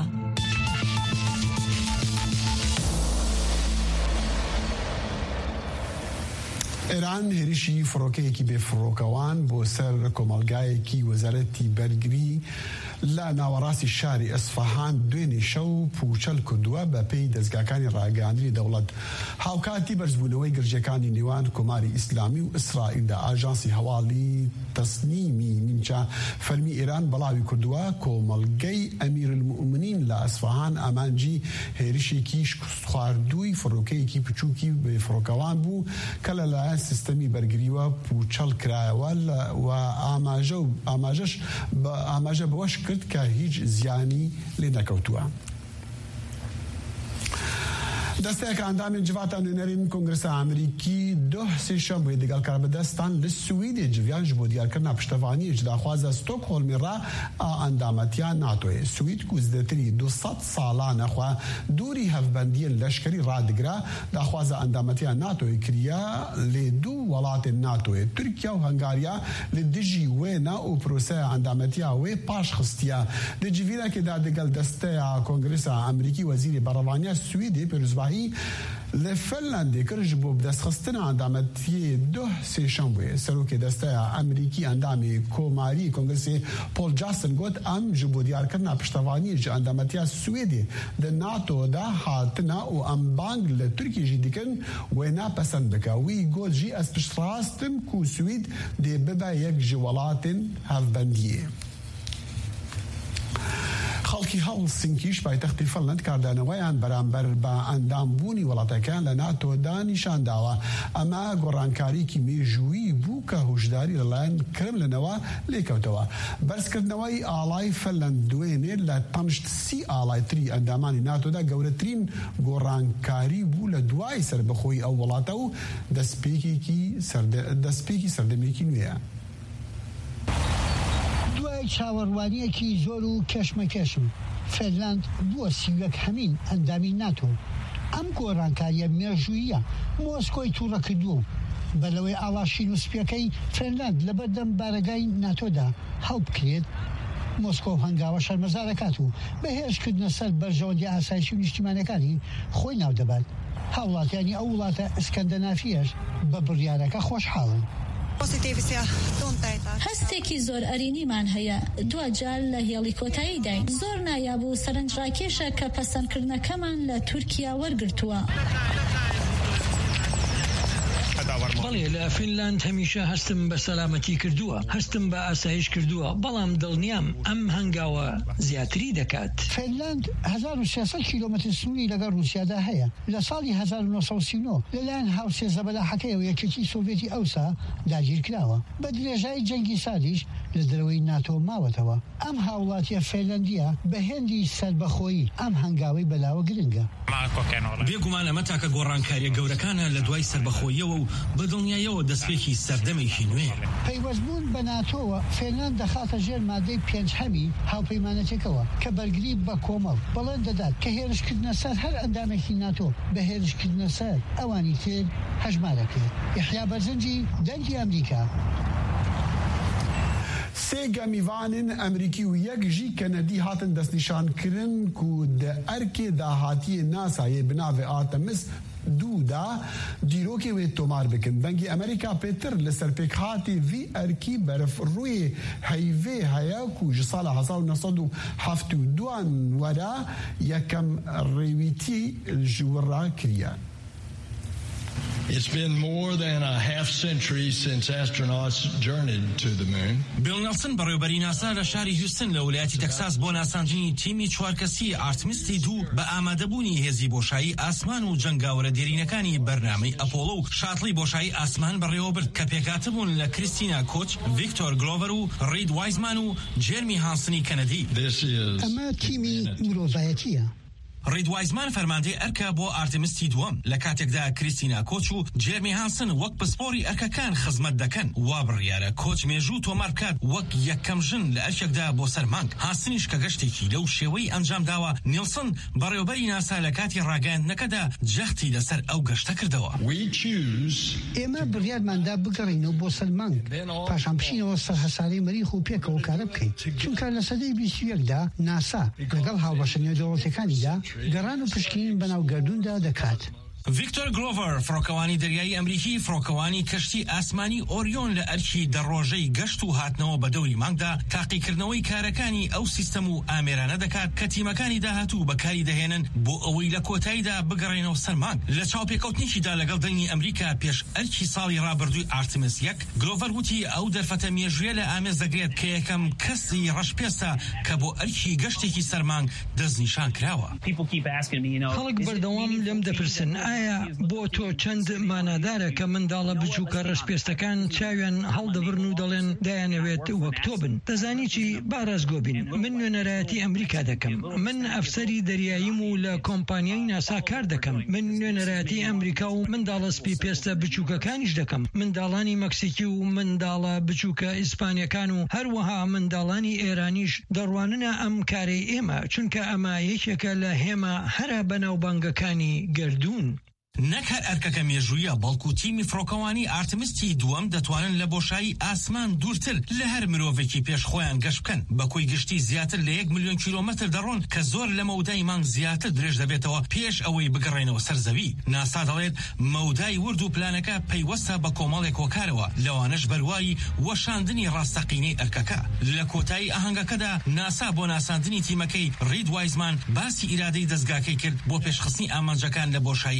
ایران هریشی فروکەیەکی بێفڕۆکەوان بۆ سەر کۆمەڵگایەکی وەزارەتی بەرگری لە ناوەڕاستی شاری ئەسفەهان دوێنێ شەو پوچەل کردووە بە پێی دەستگاکانی ڕاگەیاندنی دەوڵەت هاوکاتی بەرزبوونەوەی گرژەکانی نێوان کۆماری ئیسلامی و ئیسرائیلدا ئاژانسی هەواڵی تەسنیمی نیمچە فەرمی ئێران بەڵاوی کردووە کۆمەڵگەی ئەمیرالمومنین لە ئەسفەهان ئامانجی هێرشێکی شکستخواردووی فڕۆکەیەکی بچووکی بێفڕۆکەوان بوو کە لەلایەن سیستەمی بەرگریوە پوچەل کرایەوە و ئاماژە بەوەش کرد کە هیچ زیانی لێ نەکەوتووە. دەستەیەک ئەندامی جڤاتە نوێنەرین کۆنگرەسە ئەمریکی سێشەمبێ دەگەڵ کاربەدەستان لە سویدێ جڤیان ji بۆ دیارکردنا پشتەوانیەک داخوازە ستۆکهۆلمی ڕا ئەندامەتیان ناتۆیە سوید و زدەتری 200 ساڵانە خوا دووری هەفبەندیە لەشکری ڕادگرا داخوازە ئەندامەتیان ناتۆی کریە لێ دوو وڵاتێن ناتۆیە تورکیا و هەنگاریا لە دژی وێنە و پرۆسەیە ئەندامەتیا وێ پاش خستیە لە جڤیرەکێدا دەگەڵ دەستەیە کۆنگرەسە ئەمریکی وەزیری بەڕەوانیە سویدێ پێروزباهی لە فنلاندێ کرد بۆ بدەستخستنە ئەندامەتی سێشەمبێ سەرۆکی دەستەیە ئەمریکی ئەندامی کۆماری کۆنگرسی پۆل جاستن گوت ئەم ji بۆ دیارکردنا پشتەوانیەکی ئەندامەتیا سوێدێ لە ناتۆدا هاتنە و ئەم بانگ لە تورکیژی دیکن وێنا پەسەند بکە وی گوت ژی ئەس پشتڕاستم کو سوید دێ ببە یەک ji وڵاتên hevbendiyê. خەڵکی هەڵسینکیش پایتەختی فنلەند کاردانەوەیان بەرامبەر بە ئەندامبوونی وڵاتەکان لە ناتۆدا نیشان داوە. ئەمە گۆڕانکاریکی مێژووی بوو کە هۆشداری لەلایەن کرملنەوە لێکەوتەوە. بەرزکردنەوەی ئاڵای فنلەند دوێنێ لە تەنشت 30 ئاڵای تری ئەندامانی ناتۆدا گەورەترین گۆڕانکاری بوو لە دوای سربەخۆی ئەو وڵاتە و دەستپێکی سەردەمێکی نوێیە. دوای چاوەڕوانیەکی زۆر و کەشمەکەشم فنلەند بووە سیوەک هەمین ئەندامی ناتۆ. ئەم گۆڕانکاریە مێژوویە مۆسکۆی تووڕە کردووە بەلەوەی ئاڵاشی نووسپیەکەی فنلەند لە بەردەم بارگای ناتۆدا هەڵ بکرێت. مۆسکۆ هەنگاوە شەرمەزار دەکات و بەهێزکردنە سەر بەرژەوەندی ئاسایشی و نیشتیمانەکانی خۆی ناو دەبات. هاوڵاتیانی ئەو وڵاتە ئەسکەندەنافیەش بە بڕیارەکە خۆشحاڵن. هەستێکی زۆر ئەرینیمان هەیە دوجار لە هێڵی کۆتایی داین. زۆر نایابوو سەرنجڕاکێشە کە پەسەندکردنەکەمان لە تورکیا وەرگرتووە. بەڵێ لە فینلاند هەمیشە هەستم بە سەلامەتی کردووە، هەستم بە ئاسایش کردووە، بەڵام دڵنیام ئەم هەنگاوە زیاتری دەکات. فینلاند 1600 کیلۆمەتر سووری لەگەڵ رووسیادا هەیە. لە ساڵی 1939 لەلایەن هاوسێزە بەلاحەکەیەوە یەکێتی سۆڤێتی ئەوسا داگیر کراوە. بە درێژایی جەنگی سادیش لە دەرەوەی ناتۆ ماوەتەوە. ئەم هاوڵاتیە فینلاندیە بە هێندی سەربەخۆیی ئەم هەنگاوی بەلاوە گرنگە. بێگومان ئەمە تاکە گۆڕانکاریە گەورەکانە لە دوای سەربەخۆیەوە و بەدڵنیایەوە دەستپێکی سەردەمێکی نوێ. پەیوەستبوون بە ناتۆوە فینلاند دەخاتە ژێر مادەی 5 هەمی هاوپەیمانەتێکەوە کە بەرگری بە کۆمەڵ بەڵێن دەدات کە هێرشکردنە سەر هەر ئەندامێکی ناتۆ بە هێرشکردنە سەر ئەوانی تر هەژمارەکرێت. یحیا بەرزنجی دەنگی ئەمریکا. سێ گەمیڤانên ئەمریکی و یەکژی کەنەدی هاتن دەستنیشانکردن ku di erkê dahatiyê nasayê bi navê Artemis دوودا دیرۆکێ وێ تۆمار بکن. بەنگی ئەمریکا پێتر لەسەر پێکهاتی vî ئەرکی بەرف ڕووی هەیڤێ هەیە ku ji sala 1972 were yekem rêwîtî ji wir re kiriye. It's been more than a half century since astronauts journeyed to the moon. بیل نەلسن بەڕێوەبەری ناسا لە شاری هیوستن لە ویلایەتی تەکساس بۆ ناساندنی تیمی 4 کەسی ئارتمیسی 2 بە ئامادەبوونی هێزی بۆشایی ئاسمان و جەنگاوەرە دێرینەکانی بەرنامەی ئەپۆڵۆ و شاتڵی بۆشایی ئاسمان بەڕێوەبرد کە پێکهاتەبوون لە کریستینا کۆچ، ڤیکتۆر گلۆڤەر و ڕید وایزمان و جێرمی هانسنی کەنەدی. ئەمە تیمی مرۆڤایەتیە. ڕید وایزمان فەرماندەی ئەرکە بۆ ئارتمیسی 2 لە کاتێکدا کریستینا کۆچ و جێرمی هانسن وەک پسپۆری ئەرکەکان خزمەت دەکەن. وا بڕیارە کۆچ مێژوو تۆمار بکات وەک یەکەم ژن لە ئەرکێکدا بۆ سەر مانگ. هانسنیش کە گەشتێکی لەو شێوەی ئەنجام داوە. نیلسن بەڕێوەبەری ناسا لە کاتی ڕاگەیاندنەکەدا جەختی لەسەر ئەو گەشتە کردەوە. ئێمە بڕیارماندا بگەڕینەوە بۆ سەر مانگ پاشان بشینەوە سەر هەساری مەریخ و پێکەوە کارە بکەین. چونکە لە سەدەی 21دا ناسا لەگەڵ هاوبەشە نێودەوڵەتیەکانیدا گەڕان و پشکنین بەناو گەردووندا دەکات. ڤیکتۆر گلۆڤەر فڕۆکەوانی دەریایی ئەمریکی فڕۆکەوانی کەشتی ئاسمانی ئۆریۆن لە ئەرکی دەڕۆژەی گەشت و هاتنەوە بە دەوری مانگدا تاقیکردنەوەی کارەکانی ئەو سیستەم و ئامێرانە دەکات کە تیمەکانی داهاتوو بەکاری دەهێنن بۆ ئەوەی لە کۆتاییدا بگەڕێنەوە سەر مانگ. لە چاوپێکەوتنیشیدا لەگەڵ دەنگی ئەمریکا پێش ئەرکی ساڵی ڕابردووی ئارتمیس 1 گلۆڤەر وتی ئەو دەرفەتە مێژوویە لە ئامێز دەگرێت کە یەکەم کەسی ڕەشپێسە کە بۆ ئەرکی گەشتێکی سەر مانگ دەستنیشان کراوە. خەڵک بەردەوام لەم دەپرسن ئایا بۆ تۆ چەند مانادارە کە منداڵە بچووکە ڕەشپێستەکان چاویان هەڵدەبرن و دەڵێن دایانەوێت وەک تۆ بن. دەزانی چی باڕازگۆ بین، من نوێنەرایەتی ئەمریکا دەکەم، من ئەفسەری دەریاییم و لە کۆمپانیای ناسا کار دەکەم، من نوێنەرایەتی ئەمریکا و منداڵە سپی پێستە بچووکەکانیش دەکەم، منداڵانی مەکسیکی و منداڵە بچووکە ئیسپانیەکان و هەروەها منداڵانی ئێرانیش دەڕواننە ئەم کارەی ئێمە چونکە ئەمە یەکێکە لە هێمە هەرە بەناوبانگەکانی گەردوون. نەک هەر ئەرکەکە مێژوویە بەڵکو تیمی فڕۆکەوانی ئارتمیسی 2 دەتوانن لە بۆشایی ئاسمان دوورتر لە هەر مرۆڤێکی پێش خۆیان گەشت بکەن. بەکۆی گشتی زیاتر لە 1 ملیۆن کیلۆمەتر دەڕۆن کە زۆر لە مەودای مانگ زیاتر درێژ دەبێتەوە پێش ئەوەی بگەڕێنەوە سەر زەوی. ناسا دەڵێت مەودای ورد و پلانەکە پەیوەستە بە کۆمەڵێک هۆکارەوە لەوانەش بەروایی وەشاندنی ڕاستەقینەی ئەرکەکە. لە کۆتایی ئاهەنگەکەدا ناسا بۆ ناساندنی تیمەکەی ڕید وایزمان باسی ئیرادەی دەستگاکەی کرد بۆ پێشخستنی ئامانجەکان لە بۆشایی ئاسمان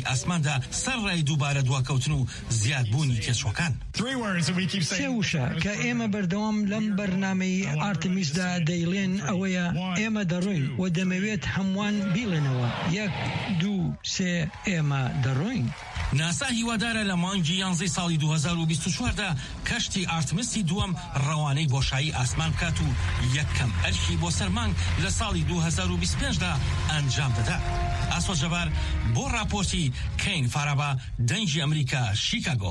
دا سەرڕای دووبارە دواکەوتن و زیادبوونی پێچۆکان. سێوشە کە ئێمە بەردەوام لەم بەرنامەی ئارتمیسدا دەیڵێن ئەوەیە ئێمە دەڕۆین و دەمەوێت هەمووان بیڵێنەوە 1 2 3 ئێمە دەڕۆین. ناسا هیوادارە لە مانگی 11 ساڵی 2024دا کەشتی ئارتمیسی دووەم ڕەوانەی بۆشایی ئاسمان بکات و یەکەم ئەرکی بۆ سەرمانگ لە ساڵی 2025دا ئەنجام دەدا. ئاسۆ جەبار بۆ راپۆرتی کەین فارابا دەنگی ئەمریکا شیکاگۆ.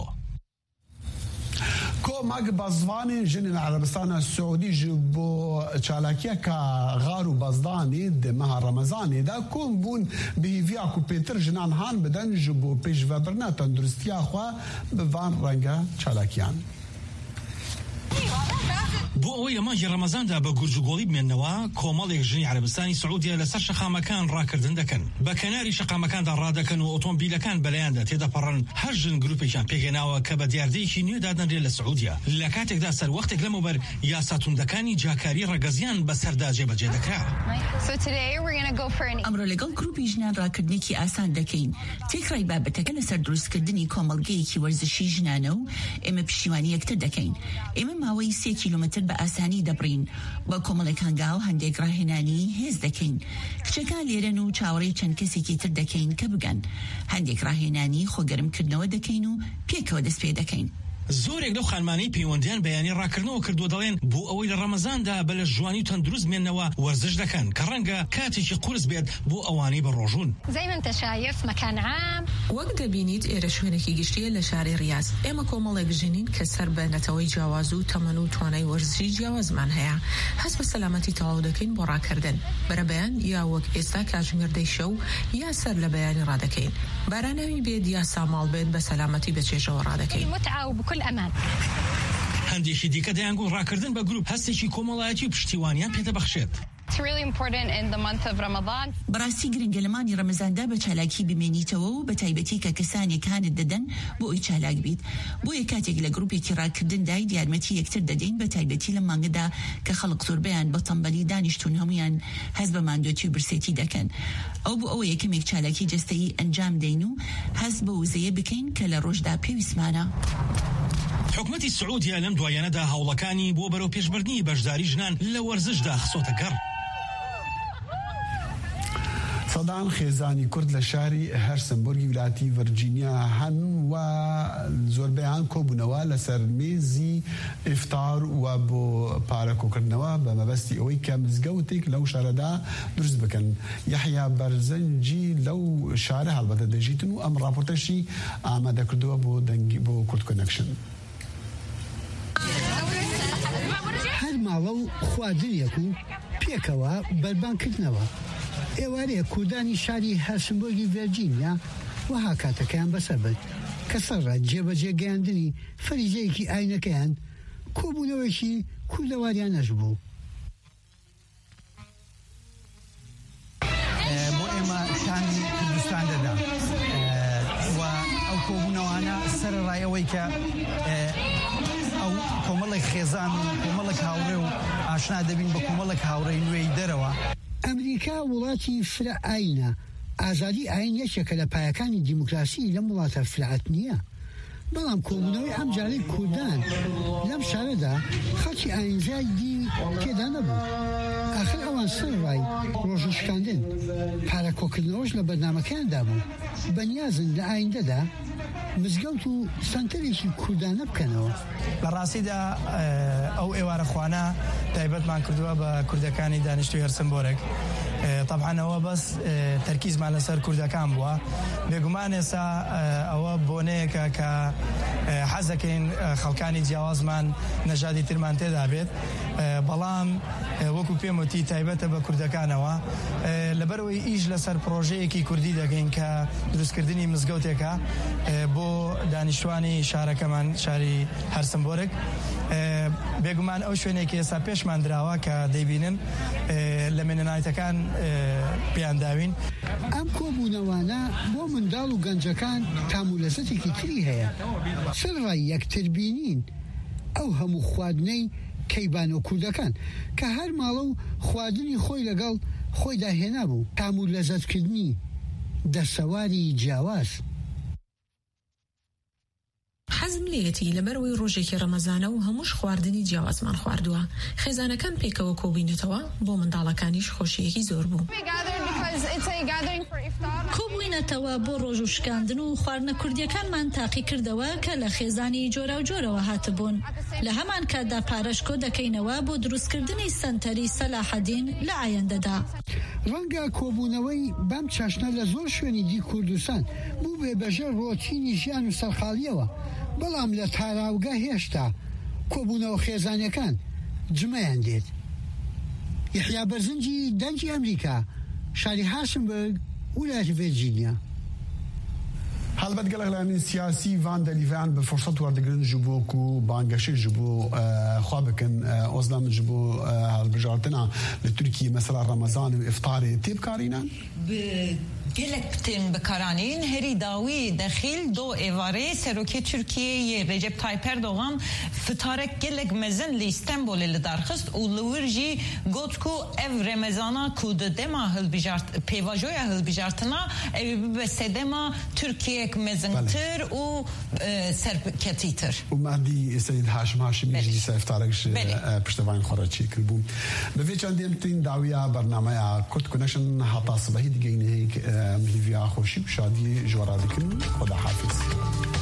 کۆمەک بەزوانên jinên Erebistana Siûdî ji bo çalakiyeka xar û bezdانê di meha Remezanê de kom bûn bi hêviya ku pêtir jinan han bidin ji bo pêşvebirina tenduristiya xwe bi van renga çalakiyan. بۆ ئەوەی لە مانگی ڕەمەزاندا بە گورجوگۆڵی بمێننەوە کۆمەڵێک ژنی عەرەبستانی سعودیە لەسەر شەقامەکان ڕاکردن دەکەن بە کەناری شەقامەکاندا ڕادەکەن و ئۆتۆمبیلەکان بەلایاندا تێدەپەڕن هەر ژن گروپێکیان پێگەناوە کە بە دیاردەیەکی نوێ دادەنرێت لە سعودیە لە کاتێکدا سەر وەختێک لەمەوبەر یاساتوندەکانی جاکاری ڕەگەزیان بەسەردا جێبەجێ دەکرا. ئەمڕۆ لەگەڵ گروپی ژنان ڕاکردنێکی ئاسان دەکەین تێکڕای بابەتەکە لەسەر دروستکردنی کۆمەڵگەیەکی وەرزشی ژنانە و ئێمە پشتیوانی یەکتر دەکەین. ئێمە ماوەی 3 کیلومتر بە ئاسانی دەبڕین بە کۆمەڵێک هەنگاو هەندێک ڕاهێنانی هێز دەکەین کچەکان لێرەن و چاوەڕێی چەند کەسێکی تر دەکەین کە بگەن هەندێک ڕاهێنانی خۆگەرمکردنەوە دەکەین و پێکەوە دەست پێ دەکەین. زۆرێک لەو خانمانەی پەیوەندیان بەیانی ڕاکردنەوە کردووە دەڵێن بۆ ئەوەی لە ڕەمەزاندا بە لە ژوانی و تەندروست مێننەوە وەرزش دەکەن کە ڕەنگە کاتێکی قورس بێت بۆ ئەوانەی بەڕۆژوون. وەک دەبینیت ئێرە شوێنێکی گشتیە لە شاری ڕیاض ئێمە کۆمەڵێک ژنین کە سەر بە نەتەوەی جیاواز و تەمەن و توانای وەرزشی جیاوازمان هەیە هەست بە سەلامەتی تەواو دەکەین بۆ ڕاکردن بەرەبەیان یا وەک ئێستا کاتژمێردەی شەو یا سەر لە بەیانی ڕادەکەین بارانەوی بێت یا ساماڵ بێت بە سەلامەتی بەچێژەوە ڕادەکەین. هەندێکی دیکە دەیانگوون ڕاکردن بە گروپ هەستێکی کۆمەڵایەتی و پشتیوانیان پێدەبەخشێت. بەڕاستی گرنگە لەمانی ڕەمەزاندا بە چالاکی بمێنیتەوە و بە تایبەتی کە کەسانێک هانت دەدەن بۆ ئەوی چالاک بیت بۆیە کاتێک لە گروپێکی ڕاکردندای یارمەتی یەکتر دەدەین بە تایبەتی لە مانگەدا کە خەڵک زۆربەیان بە تەنبەلی دانیشتون هەمویان هەست بە ماندۆتی و برسێتی دەکەن ئەو بۆ ئەوە یەکەمێک چالاکی جەستەیی ئەنجام دەین و هەست بە وزەیە بکەین کە لە ڕۆژدا پێویستمانە. حکومەتی سعودیە لەم دوایانەدا هەوڵەکانی بۆ بەرەو پێشبردنی بەشداری ژنان لە وەرزشدا خسۆتە گەڕ. سەدان خێزانی کورد لە شاری هەرسنبورگی ویلایەتی ڤەرجینیا هەن و زۆربەیان کۆبوونەوە لەسەر مێزی ئیفتار و بۆ پارەکۆکردنەوە بە مەبەستی ئەوەی کە مزگەوتێک لەو شارەدا دروست بکەن. یەحیا بەرزەنجی لەو شارە هەڵبەتە دەژیتن و ئەم راپۆرتەشی ئامادەکردووە بۆ کورد کۆنەکشن. هەر ماڵە و خواردنیەک و پێکەوە بەربانکردنەوە ئێوارەیە کوردانی شاری هەرسنبۆرگی ڤێرجینیا وەها کاتەکەیان بەسەر بێت کە سەرڕای جێبەجێ گەیاندنی فەریزەیەکی ئاینەکەیان کۆبوونەوەیەکی کوردەواریان نەژبوو. بۆ ئێمە شانی کوردستان دەدا و ئەو کۆبوونەوانە سەرڕایەوەی کە ئەو کۆمەڵێک خێزان و کۆمەڵێک هاوڕێ و ئاشنا دەبین بە کۆمەڵێک هاوڕێی نوێی دەرەوە. ئەمریکا وڵاتی فرە ئاینە ئازادی ئاین یەکێکە لە پایەکانی دیموکراسی لەم وڵاتە فرعەت نییە بەڵام کۆبوونەوەی ئەم جارەی کوردان لەم شارەدا خەڵکی ئاینزایی تێدا نەبوو ئاخر ئەوان سەرڕای ڕۆژشکاندن پارەکۆکردنەوەش لە بەرنامەکەیاندا بوو بەنیازن لە ئایندەدا مزگەوت و سنتەرێکی کوردانە بکەنەوە. لە ڕاستیدا ئەو ئێوارە خوانە تایبەتمان کردووە بە کوردەکانی دانیشتوی هەرسنبۆرێک طبعاً ئەوە بەس تەرکیزمان لەسەر کوردەکان بووە بێگومان ئێستا ئەوە بۆنەیەکە کە حەز دەکەین خەڵکانی جیاوازمان نەژادی ترمان تێدا بێت بەڵام وەکو پێم وتی تایبەتە بە کوردەکانەوە لەبەرەوەی ئیش لەسەر پرۆژەیەکی کوردی دەکەین کە دروستکردنی مزگەوتێکە بۆ دانیشتوانی شارەکەمان شاری هەرسنبۆرێک بێگومان ئەو شوێنێکی ئێستا پێشمان دراوە کە دەیبینن لە مێنەنایەتەکان پێیان داوین. ئەم کۆبوونەوانە بۆ منداڵ و گەنجەکان تامولەزەتێکی تری هەیە سەرڕای یەکتر بینین ئەو هەموو خواردنەی کەیبان و کوردەکان کە هەر ماڵە و خواردنی خۆی لەگەڵ خۆی داهێنا بوو تامولەزەتکردنی دەسەواری جیاواز حەزم لێتی لەبەرەوەی ڕۆژێکی ڕەمەزانە و هەمووش خواردنی جیاوازمان خواردووە. خێزانەکان پێکەوە کۆبووینەتەوە بۆ منداڵەکانیش خۆشیەکی زۆر بوو. کۆبووینەتەوە بۆ ڕۆژ و شکاندن و خواردنە کوردیەکانمان تاقی کردەوە کە لە خێزانی جۆرا و جۆرەوە هاتبوون. لە هەمان کاتدا پارەشکۆ دەکەینەوە بۆ دروستکردنی سەنتەری سەلاحەدین لە ئایندەدا. ڕەنگە کۆبوونەوەی بەم چاشنە لە زۆر شوێنی دی کوردستان بوو بێبەژە ڕۆتینی ژیان و سەرخاڵیەوە، بەڵام لە تاراوگە هێشتا کۆبوونەوە خێزانەکان جمەیان دێت. یحیا بەرزنجی دەنجی ئەمریکا، شاری هاشمبرگ، ولاية فيرجينيا. هەڵبەت گەلک لایەنی سیاسی وان دەلیڤیان بە فرصەت وەردەگرن ji bo ku bangehşê ji bo xwe bikin ozdan ji bo hilbijartina li Tirkiyê mesela Remezan û iftarê tê bikarînin? gelek têm bikaranîn herî dawî dexîl do êvarê Serokê Tirkiyeyê Recep Tayyip Erdogan fitarek gelek mezin li İstanbulê li darxist û li wir jî got ku ev Remezana ku di dema pêvajoya hilbijartina ew bibe sedema Tirkiyeyek mezintir û serketîtir. û Mehdî Seyid Haşim Haşimî jî dîsa iftarek ji piştevayên xwe re çêkiribû. Bi vê çandê tîn dawiya bernameya Kurd Connection heta sibehî digeyîne hêk milîviya xweşî û şadiyê ji we re dikin. Xweda hafiz.